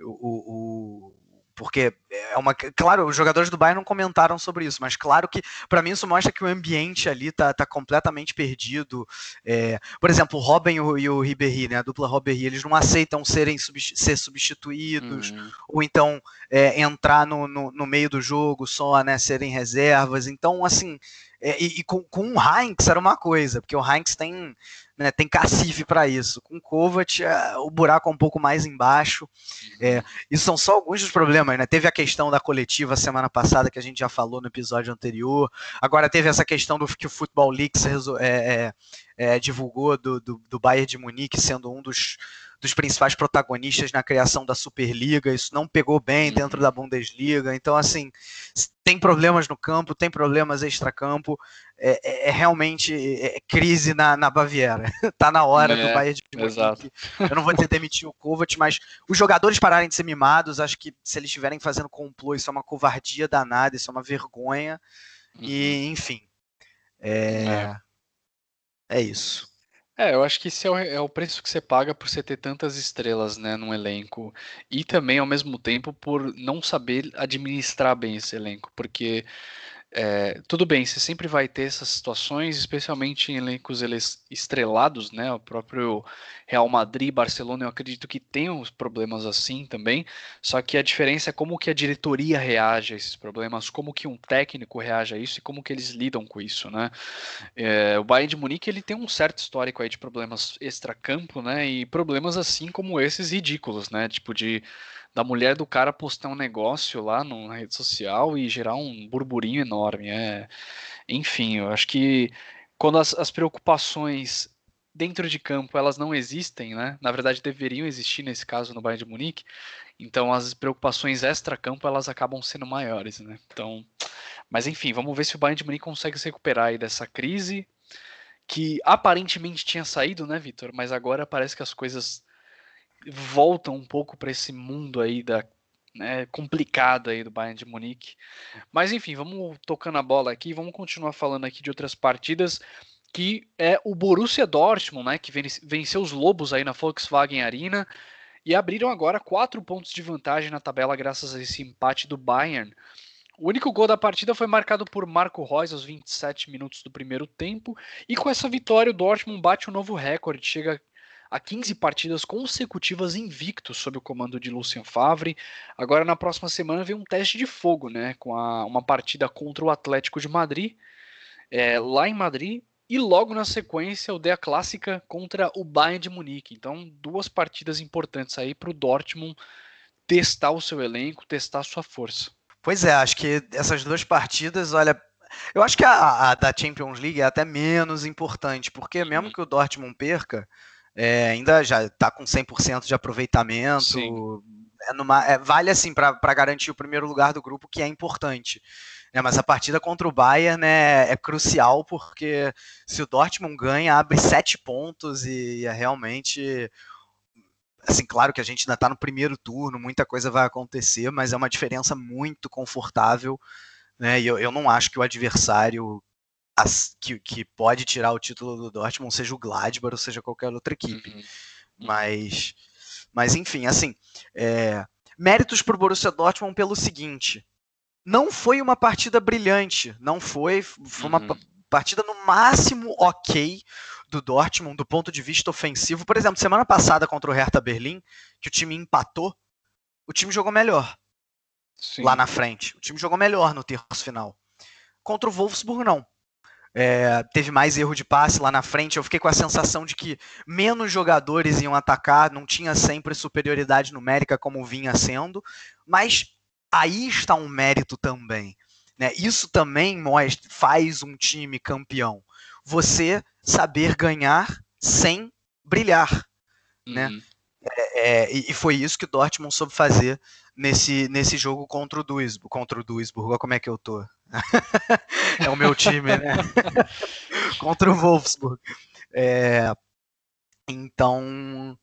o, o, porque é uma. Claro, os jogadores do Bayern não comentaram sobre isso, mas claro que, para mim, isso mostra que o ambiente ali tá, tá completamente perdido. É, por exemplo, o Robben e o Ribéry, né? A dupla Robben, eles não aceitam serem ser substituídos, uhum. ou então é, entrar no, no, no meio do jogo só, né? Serem reservas. Então, assim. É, e, e com, com o Heinz era uma coisa, porque o Heinz tem, né, tem cacife para isso. Com o Kovac, é, o buraco é um pouco mais embaixo. É, isso são só alguns dos problemas, né? Teve a questão da coletiva semana passada, que a gente já falou no episódio anterior. Agora teve essa questão do que o Football Leaks é, é, é, divulgou do, do, do Bayern de Munique sendo um dos, dos principais protagonistas na criação da Superliga. Isso não pegou bem dentro da Bundesliga. Então, assim, tem problemas no campo, tem problemas extracampo. É, é, é realmente é crise na, na Baviera. Tá na hora é, do Bayern de Munique. Exato. Eu não vou ter demitir o Kovac, mas os jogadores pararem de ser mimados. Acho que se eles estiverem fazendo complô, isso é uma covardia danada, isso é uma vergonha. Uhum. E, enfim, é, é. é isso. É, eu acho que esse é o, é o preço que você paga por você ter tantas estrelas, né, num elenco. E também, ao mesmo tempo, por não saber administrar bem esse elenco. Porque, é, tudo bem, você sempre vai ter essas situações, especialmente em elencos estrelados, né? O próprio Real Madrid, Barcelona, eu acredito que tem uns problemas assim também. Só que a diferença é como que a diretoria reage a esses problemas, como que um técnico reage a isso e como que eles lidam com isso, né? É, o Bayern de Munique ele tem um certo histórico aí de problemas extracampo, né? E problemas assim como esses ridículos, né? Tipo de da mulher do cara postar um negócio lá no, na rede social e gerar um burburinho enorme. É, enfim, eu acho que quando as, as preocupações dentro de campo elas não existem, né? Na verdade deveriam existir nesse caso no Bayern de Munique. Então as preocupações extra-campo elas acabam sendo maiores, né? Então, mas enfim, vamos ver se o Bayern de Munique consegue se recuperar aí dessa crise que aparentemente tinha saído, né, Vitor? Mas agora parece que as coisas voltam um pouco para esse mundo aí da né, complicado aí do Bayern de Munique. Mas enfim, vamos tocando a bola aqui, vamos continuar falando aqui de outras partidas, que é o Borussia Dortmund, né, que venceu os Lobos aí na Volkswagen Arena e abriram agora quatro pontos de vantagem na tabela graças a esse empate do Bayern. O único gol da partida foi marcado por Marco Reus aos vinte e sete minutos do primeiro tempo, e com essa vitória o Dortmund bate um novo recorde, chega a quinze partidas consecutivas invictos sob o comando de Lucien Favre. Agora na próxima semana vem um teste de fogo, né, com a, uma partida contra o Atlético de Madrid, é, lá em Madrid, e logo na sequência o D A Clássica contra o Bayern de Munique. Então duas partidas importantes aí para o Dortmund testar o seu elenco, testar a sua força. Pois é, acho que essas duas partidas, olha, eu acho que a, a da Champions League é até menos importante, porque mesmo Sim. que o Dortmund perca, é, ainda já está com cem por cento de aproveitamento, é numa, é, vale assim para garantir o primeiro lugar do grupo, que é importante. É, mas a partida contra o Bayern, né, é crucial, porque se o Dortmund ganha, abre sete pontos e é realmente... Assim, claro que a gente ainda está no primeiro turno, muita coisa vai acontecer, mas é uma diferença muito confortável, né? E eu, eu não acho que o adversário as, que, que pode tirar o título do Dortmund seja o Gladbach ou seja qualquer outra equipe. Uhum. Mas, mas, enfim, assim, é, méritos para o Borussia Dortmund pelo seguinte: não foi uma partida brilhante, não foi, foi uma uhum. partida no máximo ok do Dortmund do ponto de vista ofensivo. Por exemplo, semana passada contra o Hertha Berlim, que o time empatou, o time jogou melhor. Sim. Lá na frente. O time jogou melhor no terço final. Contra o Wolfsburg, não. É, teve mais erro de passe lá na frente. Eu fiquei com a sensação de que menos jogadores iam atacar, não tinha sempre superioridade numérica como vinha sendo, mas aí está um mérito também, né? Isso também mostra, faz um time campeão. Você saber ganhar sem brilhar, uhum. né? É, é, e foi isso que o Dortmund soube fazer nesse, nesse jogo contra o Duisburg. Contra o Duisburg, olha como é que eu tô. É o meu time, né? Contra o Wolfsburg. É, então,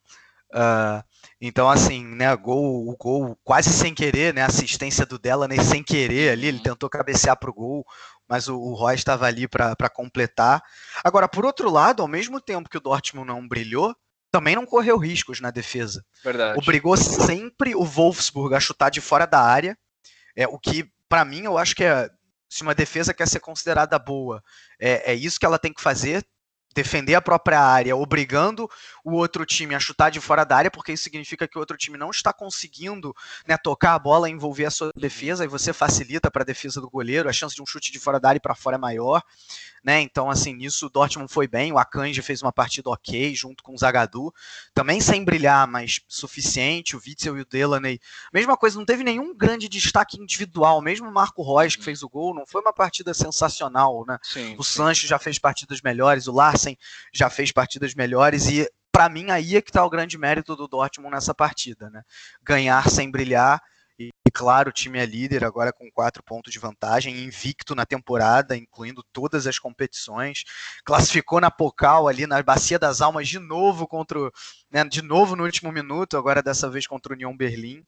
uh, então assim, né? Gol, o gol quase sem querer, né? Assistência do Delaney sem querer ali, ele tentou cabecear pro gol, mas o, o Roy estava ali para completar. Agora, por outro lado, ao mesmo tempo que o Dortmund não brilhou, também não correu riscos na defesa. Verdade. Obrigou sempre o Wolfsburg a chutar de fora da área, é, o que, para mim, eu acho que é, se uma defesa quer ser considerada boa, é, é isso que ela tem que fazer, defender a própria área, obrigando o outro time a chutar de fora da área, porque isso significa que o outro time não está conseguindo, né, tocar a bola e envolver a sua defesa, e você facilita para a defesa do goleiro, a chance de um chute de fora da área para fora é maior, né? Então, assim, nisso o Dortmund foi bem, o Akanji fez uma partida ok, junto com o Zagadou, também sem brilhar, mas suficiente, o Witzel e o Delaney, mesma coisa, não teve nenhum grande destaque individual, mesmo o Marco Reus, que fez o gol, não foi uma partida sensacional, né? Sim, o sim. Sancho já fez partidas melhores, o Larsen já fez partidas melhores, e para mim aí é que está o grande mérito do Dortmund nessa partida, né? Ganhar sem brilhar. E, claro, o time é líder agora com quatro pontos de vantagem, invicto na temporada, incluindo todas as competições. Classificou na Pokal ali, na Bacia das Almas, de novo contra o, né, de novo no último minuto, agora dessa vez contra o Union Berlim.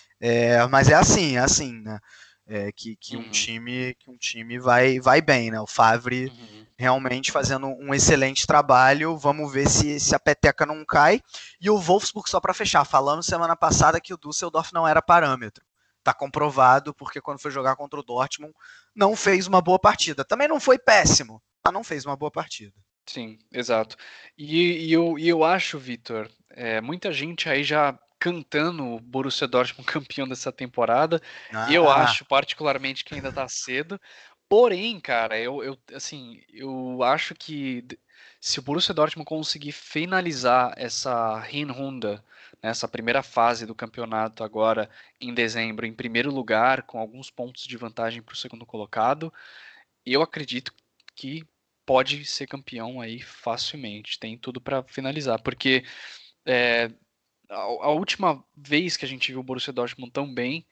É, mas é assim, é assim, né? É, que, que, uhum. um time, que um time vai, vai bem, né? O Favre uhum. realmente fazendo um excelente trabalho. Vamos ver se, se a peteca não cai. E o Wolfsburg, só para fechar, falamos semana passada que o Düsseldorf não era parâmetro. Tá comprovado, porque quando foi jogar contra o Dortmund, não fez uma boa partida. Também não foi péssimo, mas não fez uma boa partida. Sim, exato. E, e, eu, e eu acho, Vitor, é, muita gente aí já cantando o Borussia Dortmund campeão dessa temporada. Ah. Eu acho particularmente que ainda tá cedo. Porém, cara, eu, eu assim, eu acho que se o Borussia Dortmund conseguir finalizar essa Hinrunde, né, essa primeira fase do campeonato agora em dezembro, em primeiro lugar, com alguns pontos de vantagem para o segundo colocado, eu acredito que pode ser campeão aí facilmente. Tem tudo para finalizar, porque é, a, a última vez que a gente viu o Borussia Dortmund tão bem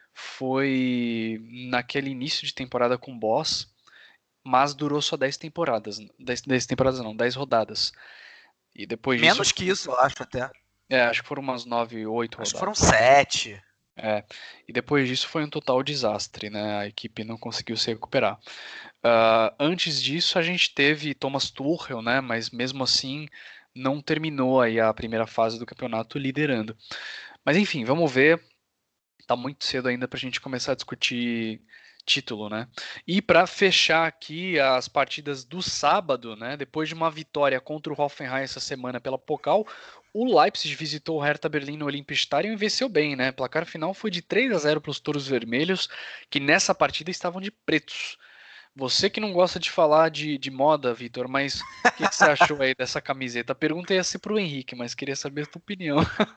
foi naquele início de temporada com o Boss, mas durou só dez temporadas. dez, dez temporadas não, dez rodadas. E depois Menos disso, que isso, eu acho até. É, acho que foram umas nove, oito rodadas. Acho que foram sete. É, e depois disso foi um total desastre, né? A equipe não conseguiu se recuperar. Uh, antes disso a gente teve Thomas Tuchel, né? Mas mesmo assim não terminou aí a primeira fase do campeonato liderando. Mas enfim, vamos ver. Tá muito cedo ainda pra gente começar a discutir título, né? E para fechar aqui as partidas do sábado, né? Depois de uma vitória contra o Hoffenheim essa semana pela Pokal, o Leipzig visitou o Hertha Berlim no Olympiastadion e venceu bem, né? O placar final foi de três a zero para os Touros Vermelhos, que nessa partida estavam de pretos. Você que não gosta de falar de, de moda, Vitor, mas o que, que você achou aí dessa camiseta? A pergunta ia ser pro Henrique, mas queria saber a tua opinião.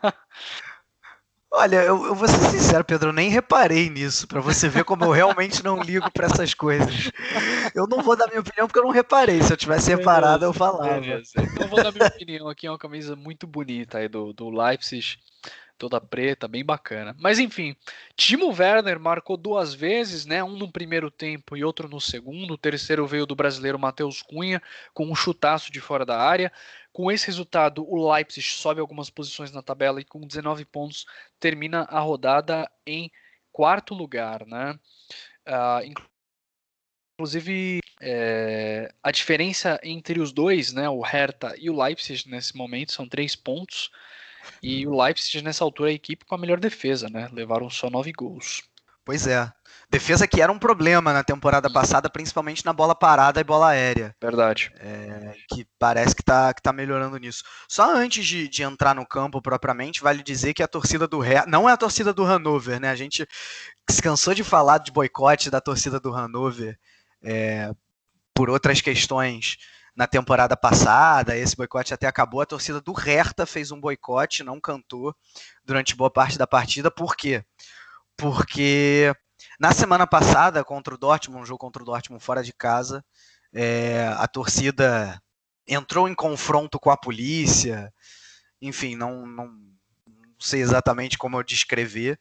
Olha, eu, eu vou ser sincero, Pedro, eu nem reparei nisso, pra você ver como eu realmente não ligo pra essas coisas. Eu não vou dar minha opinião porque eu não reparei, se eu tivesse reparado beleza, eu falava. Beleza. Então eu vou dar minha opinião aqui, é uma camisa muito bonita aí do, do Leipzig, toda preta, bem bacana. Mas enfim, Timo Werner marcou duas vezes, né? Um no primeiro tempo e outro no segundo. O terceiro veio do brasileiro Matheus Cunha, com um chutaço de fora da área. Com esse resultado, o Leipzig sobe algumas posições na tabela e com dezenove pontos termina a rodada em quarto lugar, né? Uh, inclusive, é, a diferença entre os dois, né, o Hertha e o Leipzig nesse momento são três pontos. E o Leipzig nessa altura é a equipe com a melhor defesa, né? Levaram só nove gols. Pois é. Defesa que era um problema na temporada passada, principalmente na bola parada e bola aérea. Verdade. É, que parece que tá, que tá melhorando nisso. Só antes de, de entrar no campo propriamente, vale dizer que a torcida do Hertha, não é a torcida do Hannover, né? A gente se cansou de falar de boicote da torcida do Hannover é, por outras questões na temporada passada. Esse boicote até acabou. A torcida do Hertha fez um boicote, não cantou durante boa parte da partida. Por quê? Porque na semana passada, contra o Dortmund, um jogo contra o Dortmund fora de casa, é, a torcida entrou em confronto com a polícia, enfim, não, não, não sei exatamente como eu descrever,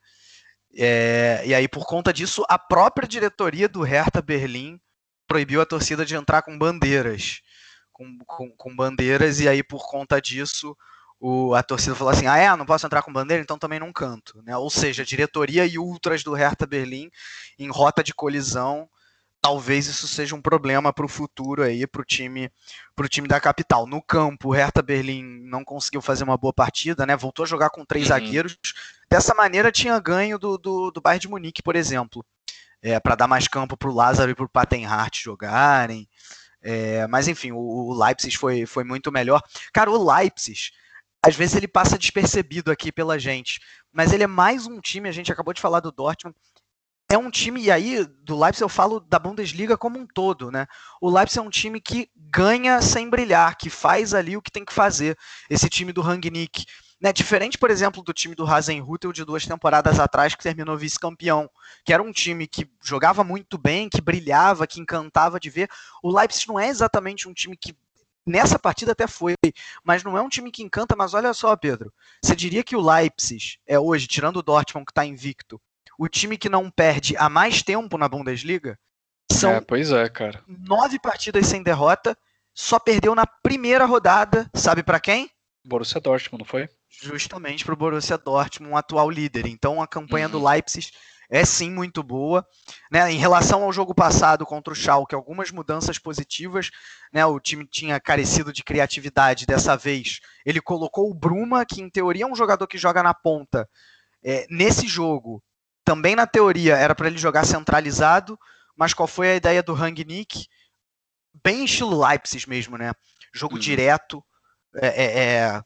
é, e aí por conta disso, a própria diretoria do Hertha Berlim proibiu a torcida de entrar com bandeiras, com, com, com bandeiras, e aí por conta disso, O, a torcida falou assim, ah é, não posso entrar com bandeira, então também não canto, né? Ou seja, diretoria e ultras do Hertha Berlim em rota de colisão, talvez isso seja um problema para o futuro aí, para o time, pro time da capital. No campo, o Hertha Berlim não conseguiu fazer uma boa partida, né? Voltou a jogar com três uhum. zagueiros, dessa maneira tinha ganho do, do, do Bayern de Munique, por exemplo, é, para dar mais campo para o Lázaro e para o Patenhart jogarem, é, mas enfim, o, o Leipzig foi, foi muito melhor. Cara, o Leipzig, às vezes ele passa despercebido aqui pela gente, mas ele é mais um time, a gente acabou de falar do Dortmund, é um time, e aí do Leipzig eu falo da Bundesliga como um todo, né? O Leipzig é um time que ganha sem brilhar, que faz ali o que tem que fazer, esse time do Rangnick, né? Diferente, por exemplo, do time do Hasenhüttl de duas temporadas atrás, que terminou vice-campeão, que era um time que jogava muito bem, que brilhava, que encantava de ver. O Leipzig não é exatamente um time que nessa partida até foi, mas não é um time que encanta. Mas olha só, Pedro, você diria que o Leipzig é hoje, tirando o Dortmund que está invicto, o time que não perde há mais tempo na Bundesliga? São é, pois é, cara. nove partidas sem derrota, só perdeu na primeira rodada, sabe para quem? Borussia Dortmund, não foi? Justamente para o Borussia Dortmund, um atual líder. Então a campanha uhum. do Leipzig é sim muito boa, né? Em relação ao jogo passado contra o Schalke, algumas mudanças positivas, né? O time tinha carecido de criatividade dessa vez. Ele colocou o Bruma, que em teoria é um jogador que joga na ponta. É, nesse jogo, também na teoria era para ele jogar centralizado, mas qual foi a ideia do Rangnick? Bem estilo Leipzig mesmo, né? Jogo uhum. direto, é, é, é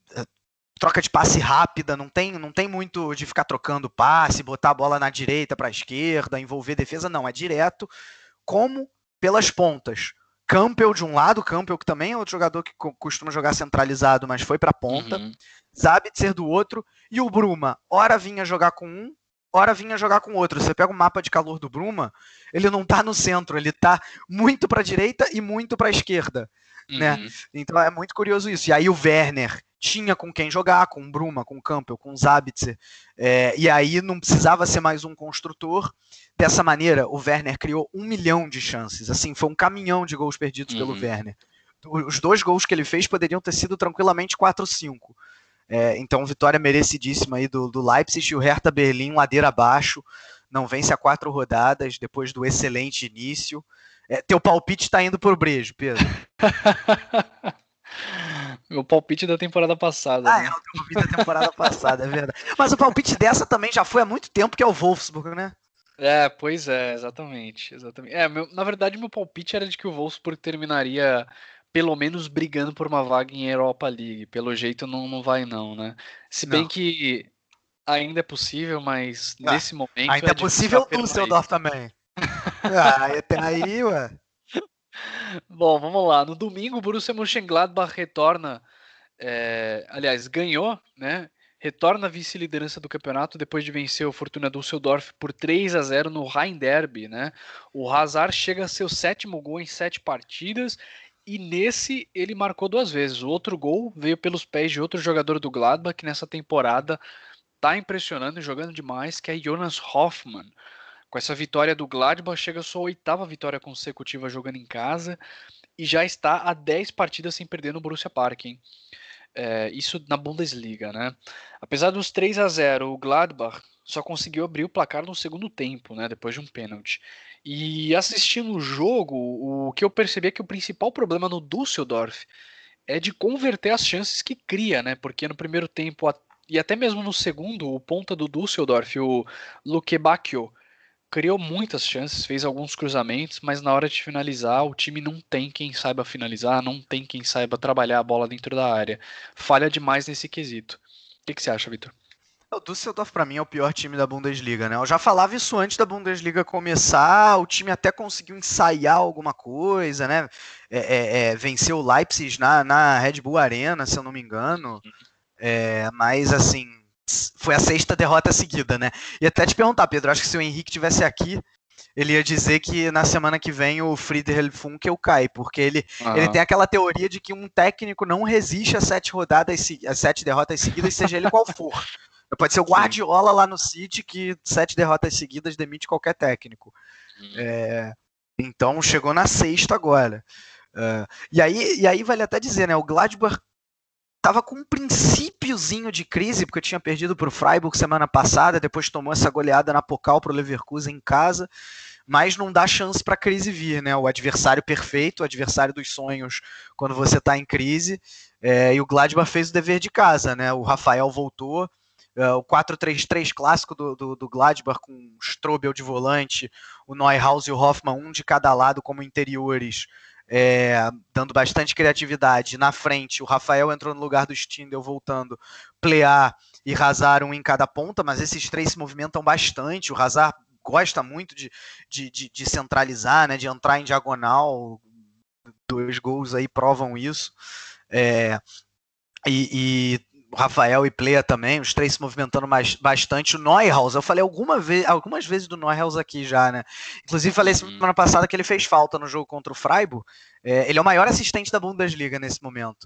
troca de passe rápida, não tem, não tem muito de ficar trocando passe, botar a bola na direita para a esquerda, envolver defesa, não, é direto, como pelas pontas. Campbell de um lado, Campbell que também é outro jogador que costuma jogar centralizado, mas foi para a ponta, uhum. Sabitzer do outro, e o Bruma, ora vinha jogar com um, ora vinha jogar com outro. Você pega o mapa de calor do Bruma, ele não tá no centro, ele tá muito para a direita e muito para a esquerda, uhum. né? Então é muito curioso isso. E aí o Werner tinha com quem jogar, com o Bruma, com o Campbell, com o Sabitzer, é, e aí não precisava ser mais um construtor. Dessa maneira, o Werner criou um milhão de chances, assim, foi um caminhão de gols perdidos uhum. pelo Werner. Os dois gols que ele fez poderiam ter sido tranquilamente quatro a cinco. É, então, vitória merecidíssima aí do, do Leipzig, e o Hertha Berlim, ladeira abaixo, não vence há quatro rodadas, depois do excelente início. É, teu palpite está indo pro brejo, Pedro. Meu palpite da temporada passada. Ah, né? é o teu palpite da temporada passada, é verdade. Mas o palpite dessa também já foi há muito tempo, que é o Wolfsburg, né? É, pois é, exatamente. exatamente. É, meu, na verdade, meu palpite era de que o Wolfsburg terminaria pelo menos brigando por uma vaga em Europa League. Pelo jeito não, não vai não, né? Se bem não. que ainda é possível, mas ah, nesse momento... Ainda é, é possível o Düsseldorf também. ah, tem aí, ué. Bom, vamos lá. No domingo, o Borussia Mönchengladbach retorna, é, aliás, ganhou, né? Retorna a vice-liderança do campeonato depois de vencer o Fortuna Düsseldorf por três a zero no Rhein-Derby, né? O Hazard chega a seu sétimo gol em sete partidas e nesse ele marcou duas vezes. O outro gol veio pelos pés de outro jogador do Gladbach que nessa temporada tá impressionando e jogando demais, que é Jonas Hoffmann. Com essa vitória do Gladbach, chega a sua oitava vitória consecutiva jogando em casa e já está a dez partidas sem perder no Borussia Park, hein? É, isso na Bundesliga, né? Apesar dos três a zero, o Gladbach só conseguiu abrir o placar no segundo tempo, né? Depois de um pênalti. E assistindo o jogo, o que eu percebi é que o principal problema no Düsseldorf é de converter as chances que cria, né? Porque no primeiro tempo e até mesmo no segundo, o ponta do Düsseldorf, o Luke Bacchio, criou muitas chances, fez alguns cruzamentos, mas na hora de finalizar, o time não tem quem saiba finalizar, não tem quem saiba trabalhar a bola dentro da área. Falha demais nesse quesito. O que, que você acha, Vitor? O Düsseldorf, para mim, é o pior time da Bundesliga, né? Eu já falava isso antes da Bundesliga começar, o time até conseguiu ensaiar alguma coisa, né? É, é, é, venceu o Leipzig na, na Red Bull Arena, se eu não me engano. É, mas, assim, foi a sexta derrota seguida, né? E até te perguntar, Pedro, acho que se o Henrique estivesse aqui, ele ia dizer que na semana que vem o Friedhelm Funkel cai, porque ele, uhum. ele tem aquela teoria de que um técnico não resiste a sete rodadas, a sete derrotas seguidas, seja ele qual for. Pode ser o Guardiola lá no City, que sete derrotas seguidas demite qualquer técnico. Uhum. É, então chegou na sexta agora. Uh, e, aí, e aí vale até dizer, né? O Gladbach tava com um princípiozinho de crise, porque tinha perdido para o Freiburg semana passada, depois tomou essa goleada na Pokal para o Leverkusen em casa, mas não dá chance para a crise vir, né? O adversário perfeito, o adversário dos sonhos quando você está em crise, é, e o Gladbach fez o dever de casa, né? O Rafael voltou, é, o quatro três três clássico do, do, do Gladbach, com o Strobel de volante, o Neuhaus e o Hoffmann, um de cada lado como interiores, É, dando bastante criatividade. Na frente, o Rafael entrou no lugar do Stindl, voltando, Plea e Hazard, um em cada ponta, mas esses três se movimentam bastante. O Hazard gosta muito de, de, de, de centralizar, né, de entrar em diagonal. Dois gols aí provam isso. É, e, e o Rafael e Plea também, os três se movimentando mais, bastante. O Neuhaus, eu falei alguma vez, algumas vezes do Neuhaus aqui já, né? Inclusive falei semana passada que ele fez falta no jogo contra o Freiburg. É, ele é o maior assistente da Bundesliga nesse momento.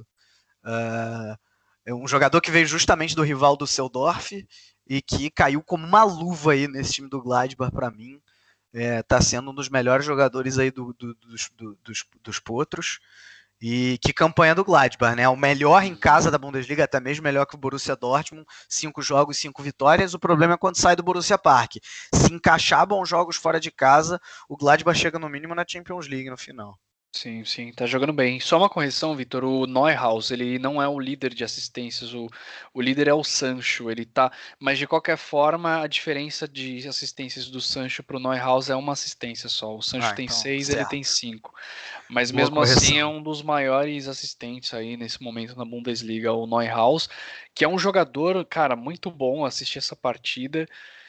Uh, é um jogador que veio justamente do rival do Düsseldorf e que caiu como uma luva aí nesse time do Gladbach para mim. É, tá sendo um dos melhores jogadores aí do, do, dos, do, dos, dos potros. E que campanha do Gladbach, né? O melhor em casa da Bundesliga, até mesmo melhor que o Borussia Dortmund, cinco jogos, cinco vitórias. O problema é quando sai do Borussia Park. Se encaixar bons jogos fora de casa, o Gladbach chega no mínimo na Champions League no final. Sim, sim, tá jogando bem. Só uma correção, Vitor, o Neuhaus, ele não é o líder de assistências, o, o líder é o Sancho, ele tá, mas de qualquer forma, a diferença de assistências do Sancho pro Neuhaus é uma assistência só, o Sancho ah, tem então, seis, certo. Ele tem cinco, mas Boa mesmo correção. Assim é um dos maiores assistentes aí nesse momento na Bundesliga, o Neuhaus, que é um jogador, cara, muito bom assistir essa partida,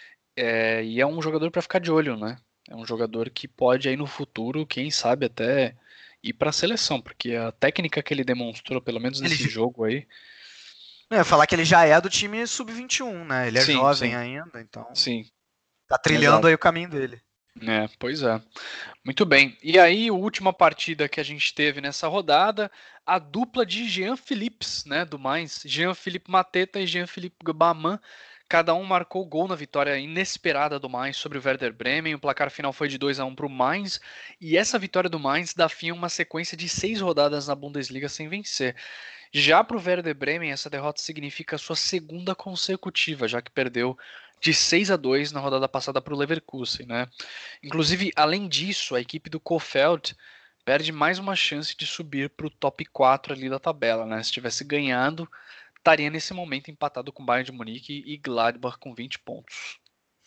é, e é um jogador para ficar de olho, né? É um jogador que pode aí no futuro, quem sabe até ir para a seleção, porque a técnica que ele demonstrou, pelo menos nesse ele... jogo aí... Eu ia falar que ele já é do time sub vinte e um, né? Ele é sim, jovem sim. ainda, então sim. Tá trilhando Exato. Aí o caminho dele. É, pois é. Muito bem. E aí, a última partida que a gente teve nessa rodada, a dupla de Jean Philips, né, do Mainz. Jean-Philippe Mateta e Jean-Philippe Baman. Cada um marcou gol na vitória inesperada do Mainz sobre o Werder Bremen. O placar final foi de dois a um para o Mainz. E essa vitória do Mainz dá fim a uma sequência de seis rodadas na Bundesliga sem vencer. Já para o Werder Bremen, essa derrota significa a sua segunda consecutiva, já que perdeu de seis a dois na rodada passada para o Leverkusen, né? Inclusive, além disso, a equipe do Kohfeldt perde mais uma chance de subir para o top quatro ali da tabela, né? Se tivesse ganhado, estaria nesse momento empatado com o Bayern de Munique e Gladbach com vinte pontos.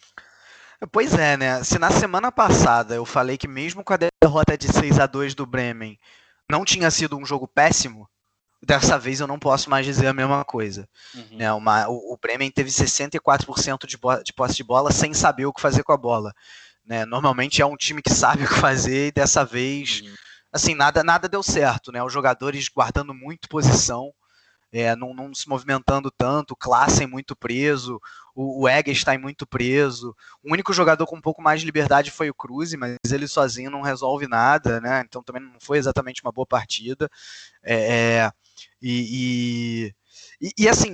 Pois é, né? Se na semana passada eu falei que mesmo com a derrota de seis a dois do Bremen não tinha sido um jogo péssimo, dessa vez eu não posso mais dizer a mesma coisa. Uhum. Né? Uma, o, o Bremen teve sessenta e quatro por cento de, bo- de posse de bola sem saber o que fazer com a bola. Né? Normalmente é um time que sabe o que fazer e dessa vez uhum. assim, nada, nada deu certo. Né? Os jogadores guardando muito posição, É, não, não se movimentando tanto, o Klaassen muito preso, o, o Eggestein muito preso. O único jogador com um pouco mais de liberdade foi o Kruse, mas ele sozinho não resolve nada, né? Então também não foi exatamente uma boa partida. É, e, e, e, e assim,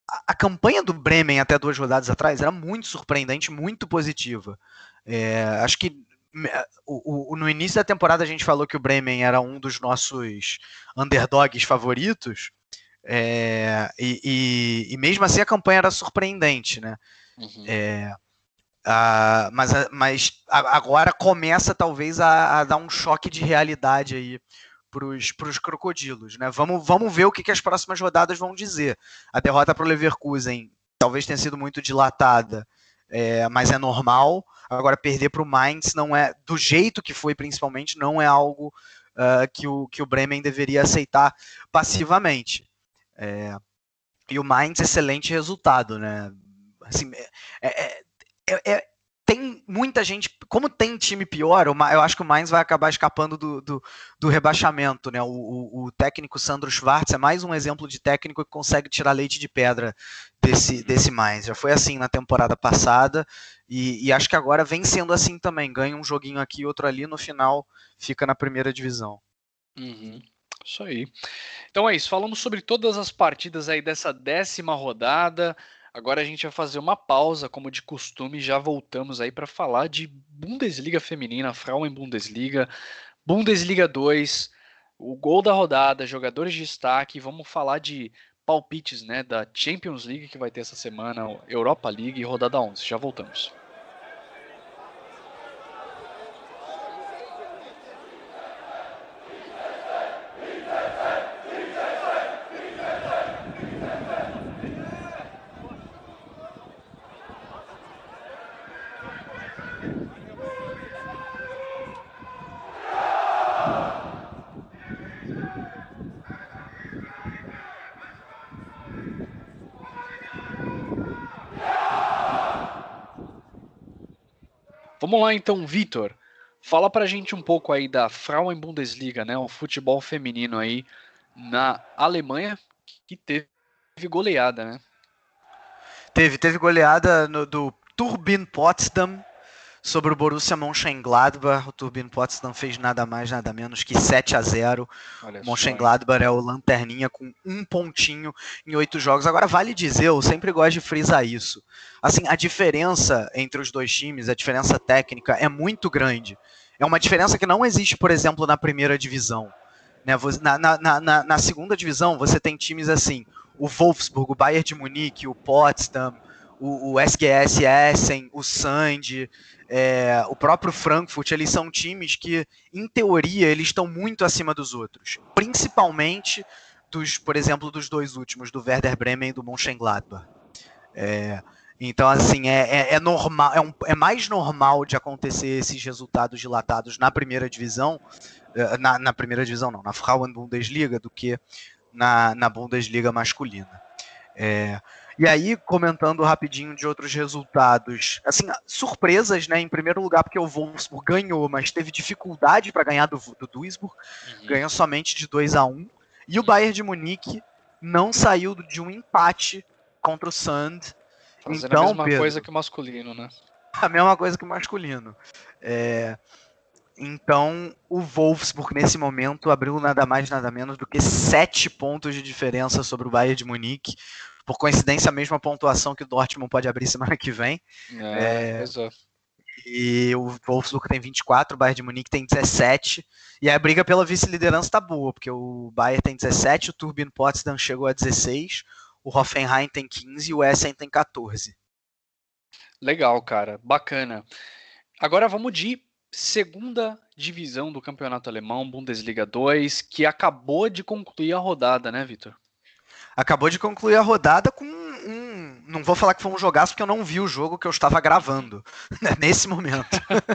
a, a campanha do Bremen até duas rodadas atrás era muito surpreendente, muito positiva. É, acho que o, o, no início da temporada a gente falou que o Bremen era um dos nossos underdogs favoritos, é, e, e, e mesmo assim a campanha era surpreendente, né? Uhum. É, a, mas, mas agora começa talvez a, a dar um choque de realidade aí para os crocodilos, né? Vamos, vamos ver o que, que as próximas rodadas vão dizer. A derrota para o Leverkusen talvez tenha sido muito dilatada, é, mas é normal. Agora, perder para o Mainz não é, do jeito que foi principalmente, não é algo uh, que, o, que o Bremen deveria aceitar passivamente. É, e o Mainz, excelente resultado, né? Assim, é, é, é, tem muita gente, como tem time pior, eu acho que o Mainz vai acabar escapando do, do, do rebaixamento, né? O, o, o técnico Sandro Schwarz é mais um exemplo de técnico que consegue tirar leite de pedra desse, desse Mainz. Já foi assim na temporada passada e, e acho que agora vem sendo assim também. Ganha um joguinho aqui, outro ali, no final fica na primeira divisão. Uhum. Isso aí. Então é isso, falamos sobre todas as partidas aí dessa décima rodada. Agora a gente vai fazer uma pausa, como de costume, já voltamos aí para falar de Bundesliga feminina, Frauen Bundesliga, Bundesliga dois, o gol da rodada, jogadores de destaque, vamos falar de palpites, né, da Champions League que vai ter essa semana, Europa League e rodada onze. Já voltamos. Vamos lá então, Vitor. Fala pra gente um pouco aí da Frauen Bundesliga, né? O futebol feminino aí na Alemanha, que teve goleada, né? Teve, teve goleada no, do Turbine Potsdam sobre o Borussia Mönchengladbach. O Turbine Potsdam fez nada mais, nada menos que sete a zero. O Mönchengladbach é o lanterninha com um pontinho em oito jogos. Agora, vale dizer, eu sempre gosto de frisar isso. Assim, a diferença entre os dois times, a diferença técnica é muito grande. É uma diferença que não existe, por exemplo, na primeira divisão. Na, na, na, na segunda divisão, você tem times assim, o Wolfsburg, o Bayern de Munique, o Potsdam, o, o S G S Essen, o Sand, é, o próprio Frankfurt. Eles são times que, em teoria, eles estão muito acima dos outros. Principalmente, dos, por exemplo, dos dois últimos, do Werder Bremen e do Mönchengladbach. É, então, assim, é, é, é, normal, é, um, é mais normal de acontecer esses resultados dilatados na primeira divisão, na, na primeira divisão não, na Frauen Bundesliga, do que na, na Bundesliga masculina. É, e aí, comentando rapidinho de outros resultados, assim, surpresas, né? Em primeiro lugar, porque o Wolfsburg ganhou, mas teve dificuldade para ganhar do, do Duisburg, uhum. Ganhou somente de dois a um, e o Bayern de Munique não saiu de um empate contra o Sand. Fazendo então, a mesma Pedro, coisa que o masculino, né? A mesma coisa que o masculino. É, então, o Wolfsburg, nesse momento, abriu nada mais, nada menos do que sete pontos de diferença sobre o Bayern de Munique. Por coincidência, a mesma pontuação que o Dortmund pode abrir semana que vem. É, é... é. E o Wolfsburg tem vinte e quatro, o Bayern de Munique tem dezessete. E a briga pela vice-liderança tá boa, porque o Bayern tem dezessete, o Turbine Potsdam chegou a dezesseis, o Hoffenheim tem quinze e o Essen tem quatorze. Legal, cara. Bacana. Agora vamos de segunda divisão do campeonato alemão, Bundesliga dois, que acabou de concluir a rodada, né, Vitor? Acabou de concluir a rodada com um... Não vou falar que foi um jogaço, porque eu não vi o jogo que eu estava gravando, né, nesse momento.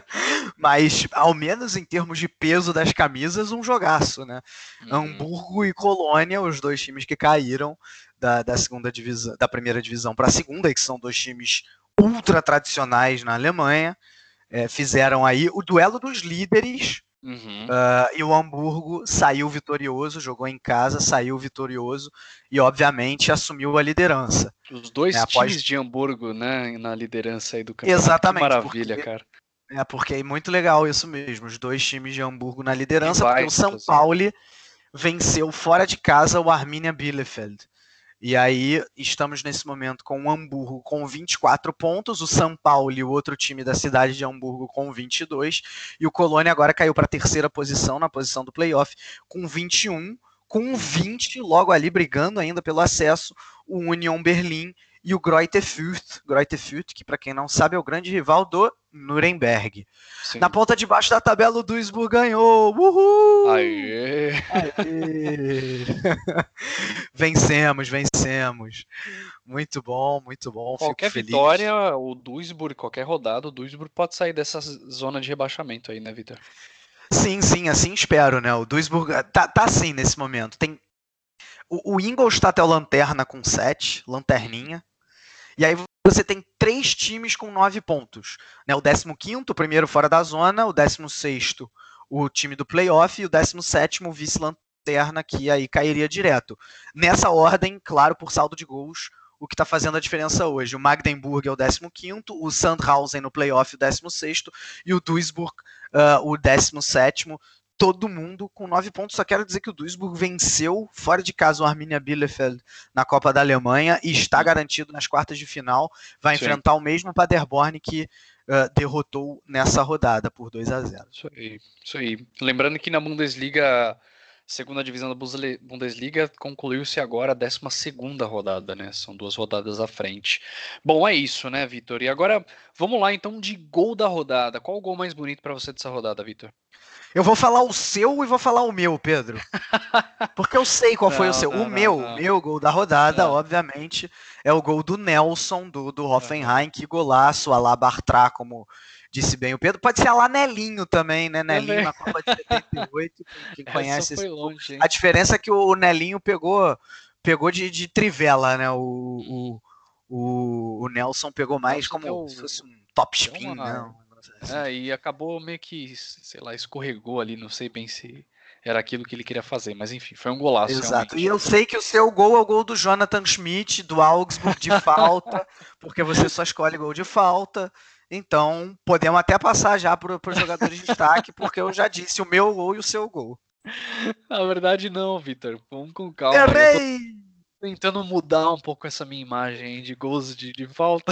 Mas, ao menos em termos de peso das camisas, um jogaço, né? Uhum. Hamburgo e Colônia, os dois times que caíram da, da, segunda divisão, da primeira divisão para a segunda, que são dois times ultra tradicionais na Alemanha, é, fizeram aí o duelo dos líderes. Uhum. Uh, e o Hamburgo saiu vitorioso, jogou em casa, saiu vitorioso e obviamente assumiu a liderança. Os dois é, times após... de Hamburgo, né, na liderança aí do campeonato. Exatamente. Que maravilha, porque... cara. É porque é muito legal isso mesmo, os dois times de Hamburgo na liderança, porque o São Paulo venceu fora de casa o Arminia Bielefeld. E aí estamos nesse momento com o Hamburgo com vinte e quatro pontos, o São Paulo e o outro time da cidade de Hamburgo com vinte e dois, e o Colônia agora caiu para a terceira posição, na posição do playoff, com vinte e um, com vinte, logo ali brigando ainda pelo acesso, o Union Berlim e o Greuther Fürth, Greuther Fürth, que para quem não sabe é o grande rival do Nuremberg. Sim. Na ponta de baixo da tabela o Duisburg ganhou, uhul! Aê! Aê! Vencemos, vencemos. Muito bom, muito bom. Qualquer Fico vitória, feliz. o Duisburg, qualquer rodada, o Duisburg pode sair dessa zona de rebaixamento aí, né, Vitor? Sim, sim, assim espero, né? O Duisburg tá, tá assim nesse momento. Tem o, o Ingolstadt é o lanterna com sete, lanterninha. E aí você tem três times com nove pontos. Né? O décimo quinto, o primeiro fora da zona, o décimo sexto, o time do playoff, e o décimo sétimo, o vice-lanterna, que aí cairia direto. Nessa ordem, claro, por saldo de gols, o que está fazendo a diferença hoje. O Magdeburg é o décimo quinto, o Sandhausen no playoff, o décimo sexto, e o Duisburg, uh, o décimo sétimo. Todo mundo com nove pontos. Só quero dizer que o Duisburg venceu fora de casa o Arminia Bielefeld na Copa da Alemanha e está garantido nas quartas de final. Vai Sim. enfrentar o mesmo Paderborn que uh, derrotou nessa rodada por dois a zero. Isso aí, isso aí. Lembrando que na Bundesliga, segunda divisão da Bundesliga, concluiu-se agora a décima segunda rodada, né? São duas rodadas à frente. Bom, é isso, né, Vitor? E agora, vamos lá então de gol da rodada. Qual o gol mais bonito para você dessa rodada, Vitor? Eu vou falar o seu e vou falar o meu, Pedro. Porque eu sei qual não, foi o seu. Não, o meu, não, meu gol da rodada, não. obviamente, é o gol do Nelson, do, do Hoffenheim. Que golaço, a lá Bartra, como disse bem o Pedro. Pode ser a lá Nelinho também, né? Nelinho também. Na Copa de setenta e oito. Quem, quem conhece esse longe, hein? A diferença é que o Nelinho pegou, pegou de, de trivela, né? O, o, o, o Nelson pegou mais Nelson como o, se fosse um top spin, uma... né? É, e acabou meio que, sei lá, escorregou ali, não sei bem se era aquilo que ele queria fazer, mas enfim, foi um golaço. Exato, realmente. E eu sei que o seu gol é o gol do Jonathan Schmidt, do Augsburg, de falta, porque você só escolhe gol de falta, então podemos até passar já para os jogadores de destaque, porque eu já disse o meu gol e o seu gol. Na verdade não, Vitor, vamos com calma. Errei! Tentando mudar um pouco essa minha imagem de gols de, de falta.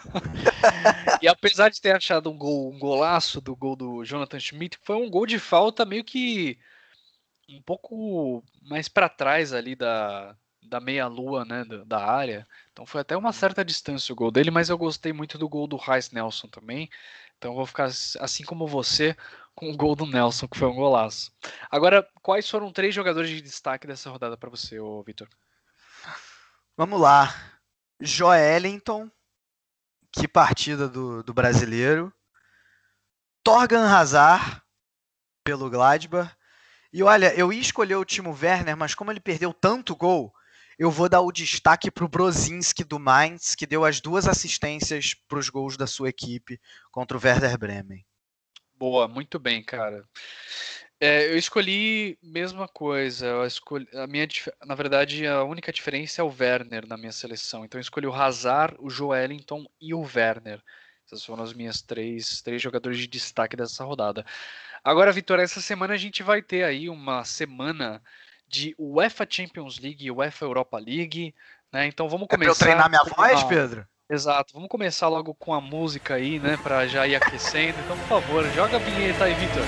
E apesar de ter achado um gol, um golaço do gol do Jonathan Schmidt, foi um gol de falta meio que um pouco mais para trás ali da, da meia-lua, né, da, da área. Então foi até uma certa distância o gol dele, mas eu gostei muito do gol do Reiss Nelson também. Então eu vou ficar assim como você com o gol do Nelson, que foi um golaço. Agora, quais foram três jogadores de destaque dessa rodada para você, ô Vitor? Vamos lá. Joelinton, que partida do, do brasileiro. Torgan Hazard, pelo Gladbach. E olha, eu ia escolher o Timo Werner, mas como ele perdeu tanto gol, eu vou dar o destaque para o Brozinski do Mainz, que deu as duas assistências para os gols da sua equipe contra o Werder Bremen. Boa, muito bem, cara. É, eu escolhi mesma coisa. Eu escolhi, a minha, na verdade, a única diferença é o Werner na minha seleção. Então eu escolhi o Hazard, o Joelinton e o Werner. Essas foram as minhas três, três jogadores de destaque dessa rodada. Agora, Vitor, essa semana a gente vai ter aí uma semana de UEFA Champions League e UEFA Europa League, né? Então vamos começar. É pra eu treinar minha voz, Pedro? Exato. Vamos começar logo com a música aí, né? Pra já ir aquecendo. Então, por favor, joga a vinheta aí, Vitor.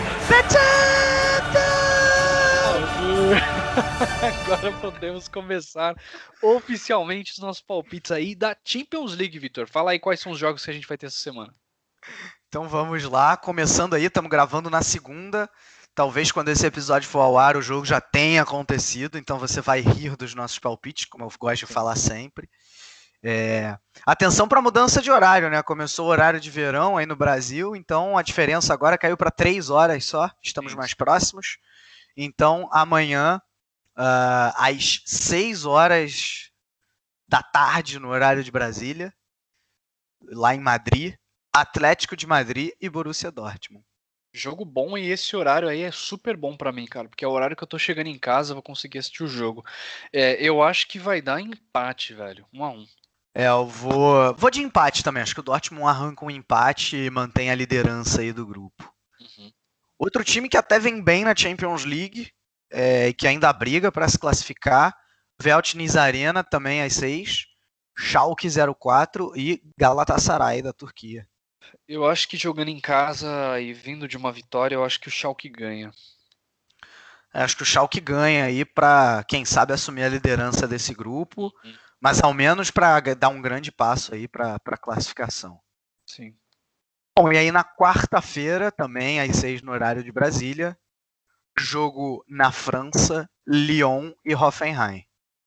Agora podemos começar oficialmente os nossos palpites aí da Champions League, Vitor. Fala aí quais são os jogos que a gente vai ter essa semana. Então vamos lá, começando aí, estamos gravando na segunda. Talvez quando esse episódio for ao ar o jogo já tenha acontecido, então você vai rir dos nossos palpites, como eu gosto de falar sempre. É... Atenção para a mudança de horário, né? Começou o horário de verão aí no Brasil, então a diferença agora caiu para três horas só, estamos mais próximos. Então amanhã, uh, às seis horas da tarde, no horário de Brasília, lá em Madrid, Atlético de Madrid e Borussia Dortmund. Jogo bom, e esse horário aí é super bom pra mim, cara, porque é o horário que eu tô chegando em casa, eu vou conseguir assistir o jogo. É, eu acho que vai dar empate, velho, um a um. É, eu vou, vou de empate também, acho que o Dortmund arranca um empate e mantém a liderança aí do grupo. Uhum. Outro time que até vem bem na Champions League, é, que ainda briga para se classificar, Veltniz Arena também às seis, Schalke zero quatro e Galatasaray da Turquia. Eu acho que jogando em casa e vindo de uma vitória, eu acho que o Schalke ganha. Acho que o Schalke ganha aí para, quem sabe, assumir a liderança desse grupo, hum. mas ao menos para dar um grande passo aí para a classificação. Sim. Bom, e aí na quarta-feira, também às seis no horário de Brasília, jogo na França, Lyon e Hoffenheim.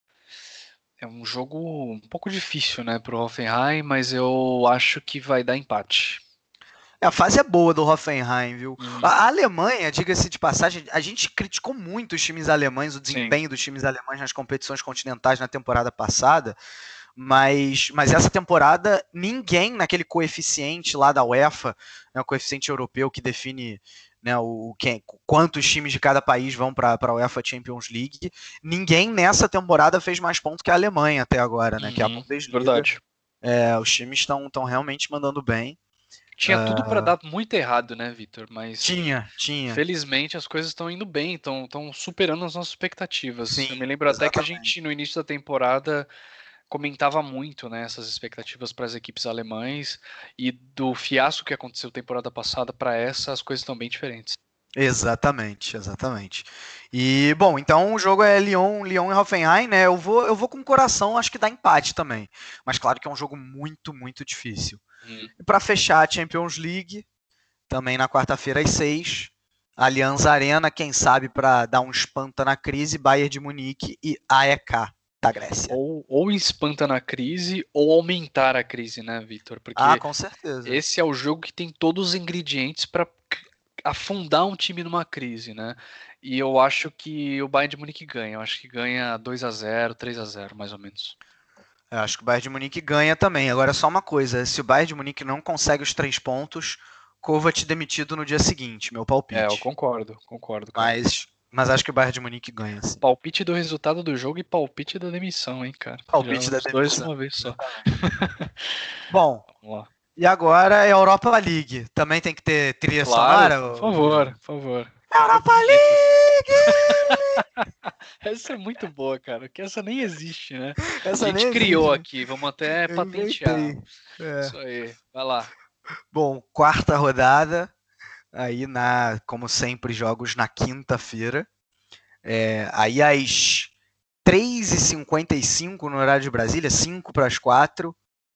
É um jogo um pouco difícil, né, pro Hoffenheim, mas eu acho que vai dar empate. A fase é boa do Hoffenheim, viu? Hum. A Alemanha, diga-se de passagem, a gente criticou muito os times alemães, o desempenho Sim. dos times alemães nas competições continentais na temporada passada, mas, mas essa temporada ninguém naquele coeficiente lá da UEFA, né, o coeficiente europeu que define, né, o, quem, quantos times de cada país vão para a UEFA Champions League, ninguém nessa temporada fez mais pontos que a Alemanha até agora, né? Uhum, que é a Bundesliga. Verdade. É, os times estão realmente mandando bem. Tinha tudo para dar muito errado, né, Vitor? Mas tinha, tinha. Felizmente as coisas estão indo bem, estão superando as nossas expectativas. Sim, Eu me lembro exatamente. até que a gente, no início da temporada, comentava muito, né, essas expectativas para as equipes alemães, e do fiasco que aconteceu temporada passada para essa, as coisas estão bem diferentes. Exatamente, exatamente. E, bom, então o jogo é Lyon, Lyon e Hoffenheim, né? Eu vou, eu vou com o coração, acho que dá empate também. Mas claro que é um jogo muito, muito difícil. Hum. E para fechar a Champions League, também na quarta-feira às seis, Allianz Arena, quem sabe para dar um espanta na crise, Bayern de Munique e A E K da Grécia. Ou, ou espanta na crise, ou aumentar a crise, né, Vitor? Porque ah, com certeza. Esse é o jogo que tem todos os ingredientes para afundar um time numa crise, né? E eu acho que o Bayern de Munique ganha. Eu acho que ganha dois a zero, três a zero, mais ou menos. Eu acho que o Bayern de Munique ganha também. Agora, só uma coisa. Se o Bayern de Munique não consegue os três pontos, Kovac demitido no dia seguinte. Meu palpite. É, eu concordo. Concordo, cara. Mas, mas acho que o Bayern de Munique ganha, sim. Palpite do resultado do jogo e palpite da demissão, hein, cara? Palpite Já da os demissão. Dois de uma vez só. Bom, vamos lá. E agora é a Europa League. Também tem que ter trilha claro, sonora? Por favor, por favor. Europa League! Essa é muito boa, cara. Que essa nem existe, né? Essa a gente nem criou existe. aqui. Vamos até Eu patentear. É. Isso aí. Vai lá. Bom, quarta rodada. Aí, na, como sempre, jogos na quinta-feira. É, aí às três e cinquenta e cinco no horário de Brasília, cinco para as quatro.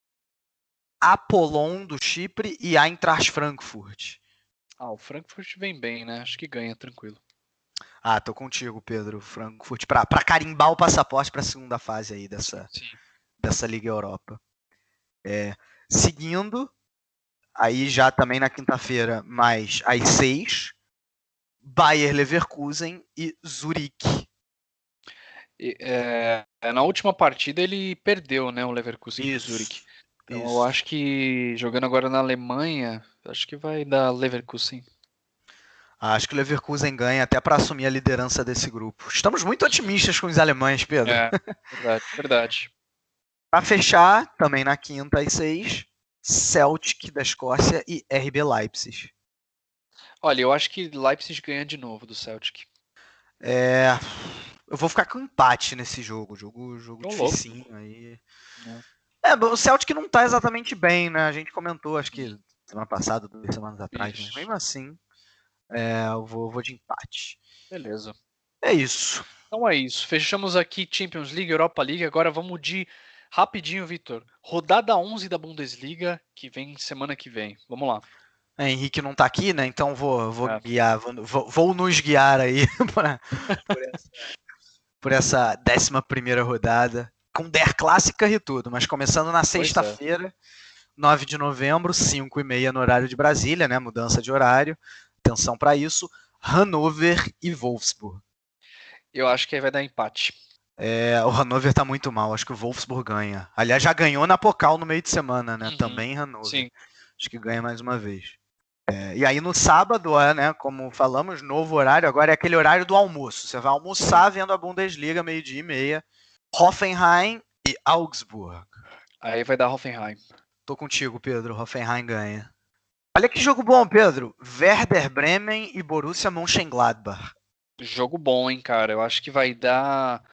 Apollon do Chipre e Eintracht Frankfurt. Ah, o Frankfurt vem bem, né? Acho que ganha, tranquilo. Ah, tô contigo, Pedro. Frankfurt, pra, pra carimbar o passaporte pra segunda fase aí dessa, Sim. dessa Liga Europa. É, seguindo, aí já também na quinta-feira, mais às seis, Bayer Leverkusen e Zurique. E, é, na última partida ele perdeu, né, o Leverkusen e o Zurique. Então Isso. eu acho que jogando agora na Alemanha, acho que vai dar Leverkusen. Acho que o Leverkusen ganha até para assumir a liderança desse grupo. Estamos muito otimistas com os alemães, Pedro. É, verdade, verdade. Para fechar, também na quinta às seis, Celtic da Escócia e R B Leipzig. Olha, eu acho que Leipzig ganha de novo do Celtic. É, eu vou ficar com empate nesse jogo. Jogo, jogo Tô dificinho louco. aí. É. É, o Celtic não tá exatamente bem, né? A gente comentou, acho que semana passada, duas semanas atrás, isso. Mas mesmo assim, é, eu vou, vou de empate. Beleza. É isso. Então é isso. Fechamos aqui Champions League, Europa League. Agora vamos de rapidinho, Vitor. Rodada onze da Bundesliga, que vem semana que vem. Vamos lá. É, Henrique não tá aqui, né? Então vou, vou é. guiar, vou, vou nos guiar aí pra, por essa, por essa décima primeira rodada. Com Der Clássica e tudo, mas começando na sexta-feira, é. nove de novembro, cinco e meia no horário de Brasília, né? Mudança de horário. Atenção para isso. Hannover e Wolfsburg. Eu acho que aí vai dar empate. É, o Hannover tá muito mal, acho que o Wolfsburg ganha. Aliás, já ganhou na Pokal no meio de semana, né? Uhum. Também Hannover. Sim. Acho que ganha mais uma vez. É, e aí no sábado, né, como falamos, novo horário, agora é aquele horário do almoço. Você vai almoçar vendo a Bundesliga, meio-dia e meia. Hoffenheim e Augsburg. Aí vai dar Hoffenheim. Tô contigo, Pedro. Hoffenheim ganha. Olha que jogo bom, Pedro. Werder Bremen e Borussia Mönchengladbach. Jogo bom, hein, cara. Eu acho que vai dar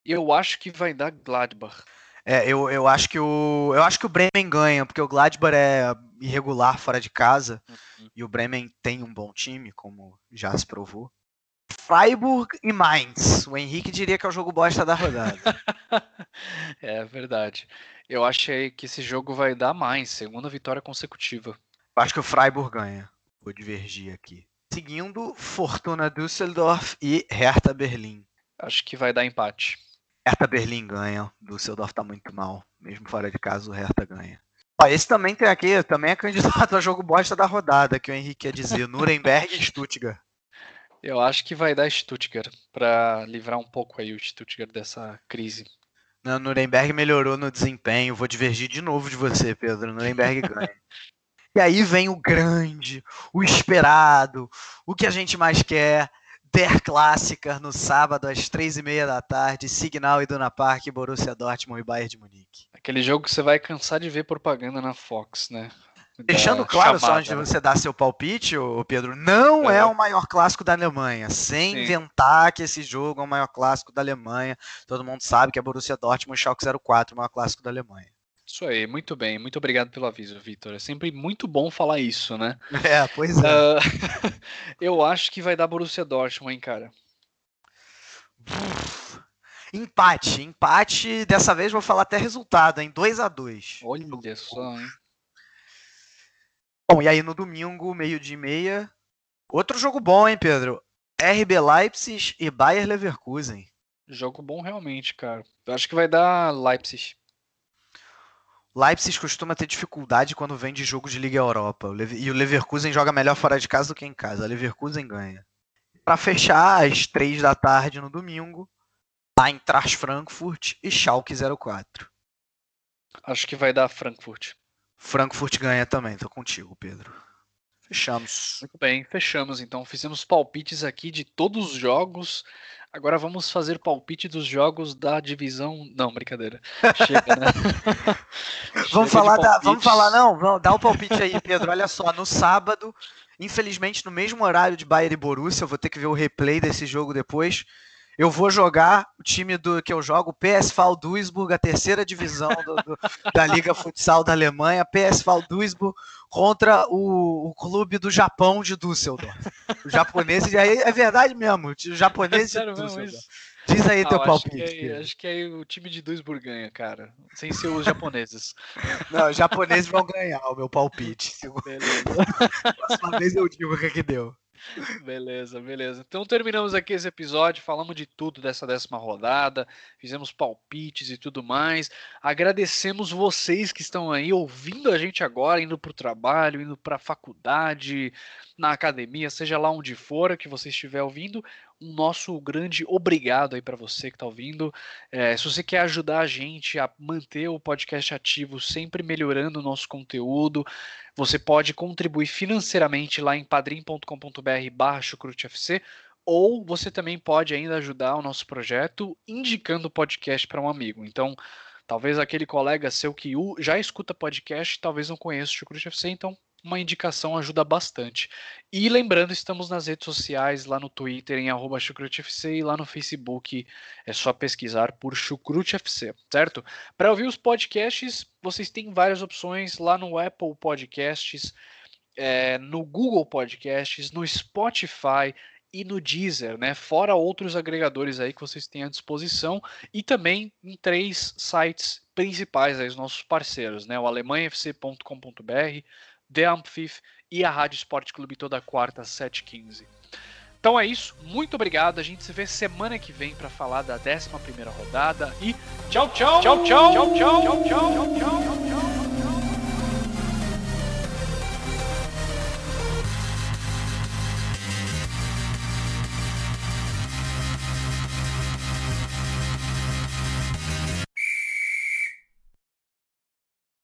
E eu acho que vai dar Gladbach. É, eu, eu acho que o eu acho que o Bremen ganha, porque o Gladbach é irregular fora de casa, uhum. E o Bremen tem um bom time, como já se provou. Freiburg e Mainz. O Henrique diria que é o jogo bosta da rodada. É verdade. Eu achei que esse jogo vai dar Mainz, segunda vitória consecutiva. Eu acho que o Freiburg ganha. Vou divergir aqui. Seguindo, Fortuna Düsseldorf e Hertha Berlim. Acho que vai dar empate. Hertha Berlim ganha. Düsseldorf tá muito mal. Mesmo fora de casa, o Hertha ganha. Ó, esse também tem aqui, também é candidato a jogo bosta da rodada, que o Henrique quer dizer. Nuremberg e Stuttgart. Eu acho que vai dar Stuttgart, para livrar um pouco aí o Stuttgart dessa crise. Não, Nuremberg melhorou no desempenho. Vou divergir de novo de você, Pedro. Nuremberg ganha. E aí vem o grande, o esperado, o que a gente mais quer. Der Klassiker no sábado às três e meia da tarde, Signal Iduna Park, Borussia Dortmund e Bayern de Munique. Aquele jogo que você vai cansar de ver propaganda na Fox, né? Deixando claro, chamada, só antes de você dar seu palpite, ô Pedro, não é, é o maior clássico da Alemanha, sem Sim. inventar que esse jogo é o maior clássico da Alemanha. Todo mundo sabe que é Borussia Dortmund e Schalke zero quatro, o maior clássico da Alemanha. Isso aí, muito bem. Muito obrigado pelo aviso, Vitor. É sempre muito bom falar isso, né? É, pois é. Uh, eu acho que vai dar Borussia Dortmund, hein, cara? Empate. Empate. Dessa vez vou falar até resultado, hein? dois a dois. Olha só, hein? Bom, e aí no domingo, meio-dia e meia, outro jogo bom, hein, Pedro? R B Leipzig e Bayer Leverkusen. Jogo bom realmente, cara. Eu acho que vai dar Leipzig. Leipzig costuma ter dificuldade quando vem de jogo de Liga Europa. E o Leverkusen joga melhor fora de casa do que em casa. A Leverkusen ganha. Para fechar, às três da tarde no domingo, Eintracht Frankfurt e Schalke zero quatro. Acho que vai dar Frankfurt. Frankfurt ganha também. Tô contigo, Pedro. Fechamos. Muito bem, fechamos então. Fizemos palpites aqui de todos os jogos. Agora vamos fazer palpite dos jogos da divisão. Não, brincadeira. Chega, né? vamos, Chega falar da, vamos falar, não, vamos dar o palpite aí, Pedro. Olha só, no sábado, infelizmente no mesmo horário de Bayern e Borussia, eu vou ter que ver o replay desse jogo depois. Eu vou jogar o time do que eu jogo, P S V Duisburg, a terceira divisão do, do, da Liga Futsal da Alemanha, P S V Duisburg contra o, o clube do Japão de Düsseldorf. O japonês, e aí é verdade mesmo, o japonês de Düsseldorf. Diz aí ah, teu palpite. Acho que, aí, acho que aí o time de Duisburg ganha, cara, sem ser os japoneses. Não, os japoneses vão ganhar o meu palpite. Beleza. Próxima vez eu digo o que, que deu. Beleza, beleza. Então terminamos aqui esse episódio, falamos de tudo dessa décima rodada, fizemos palpites e tudo mais. Agradecemos vocês que estão aí ouvindo a gente agora, indo para o trabalho, indo para a faculdade, na academia, seja lá onde for que você estiver ouvindo. Um nosso grande obrigado aí para você que está ouvindo. É, se você quer ajudar a gente a manter o podcast ativo, sempre melhorando o nosso conteúdo, você pode contribuir financeiramente lá em padrim ponto com ponto br barra chucrute F C, ou você também pode ainda ajudar o nosso projeto indicando o podcast para um amigo. Então, talvez aquele colega seu que já escuta podcast, talvez não conheça o Chucrute F C, então uma indicação ajuda bastante. E lembrando, estamos nas redes sociais, lá no Twitter em arroba chucrute F C, e lá no Facebook é só pesquisar por Chucrute F C, certo? Para ouvir os podcasts, vocês têm várias opções lá no Apple Podcasts, é, no Google Podcasts, no Spotify e no Deezer, né? Fora outros agregadores aí que vocês têm à disposição, e também em três sites principais aí, os nossos parceiros, né? O alemanha f c ponto com ponto br, The Ampfif e a Rádio Esporte Clube toda quarta às sete e quinze. Então é isso, muito obrigado, a gente se vê semana que vem para falar da décima primeira rodada e tchau, tchau, tchau, tchau, tchau, tchau, tchau, tchau, tchau.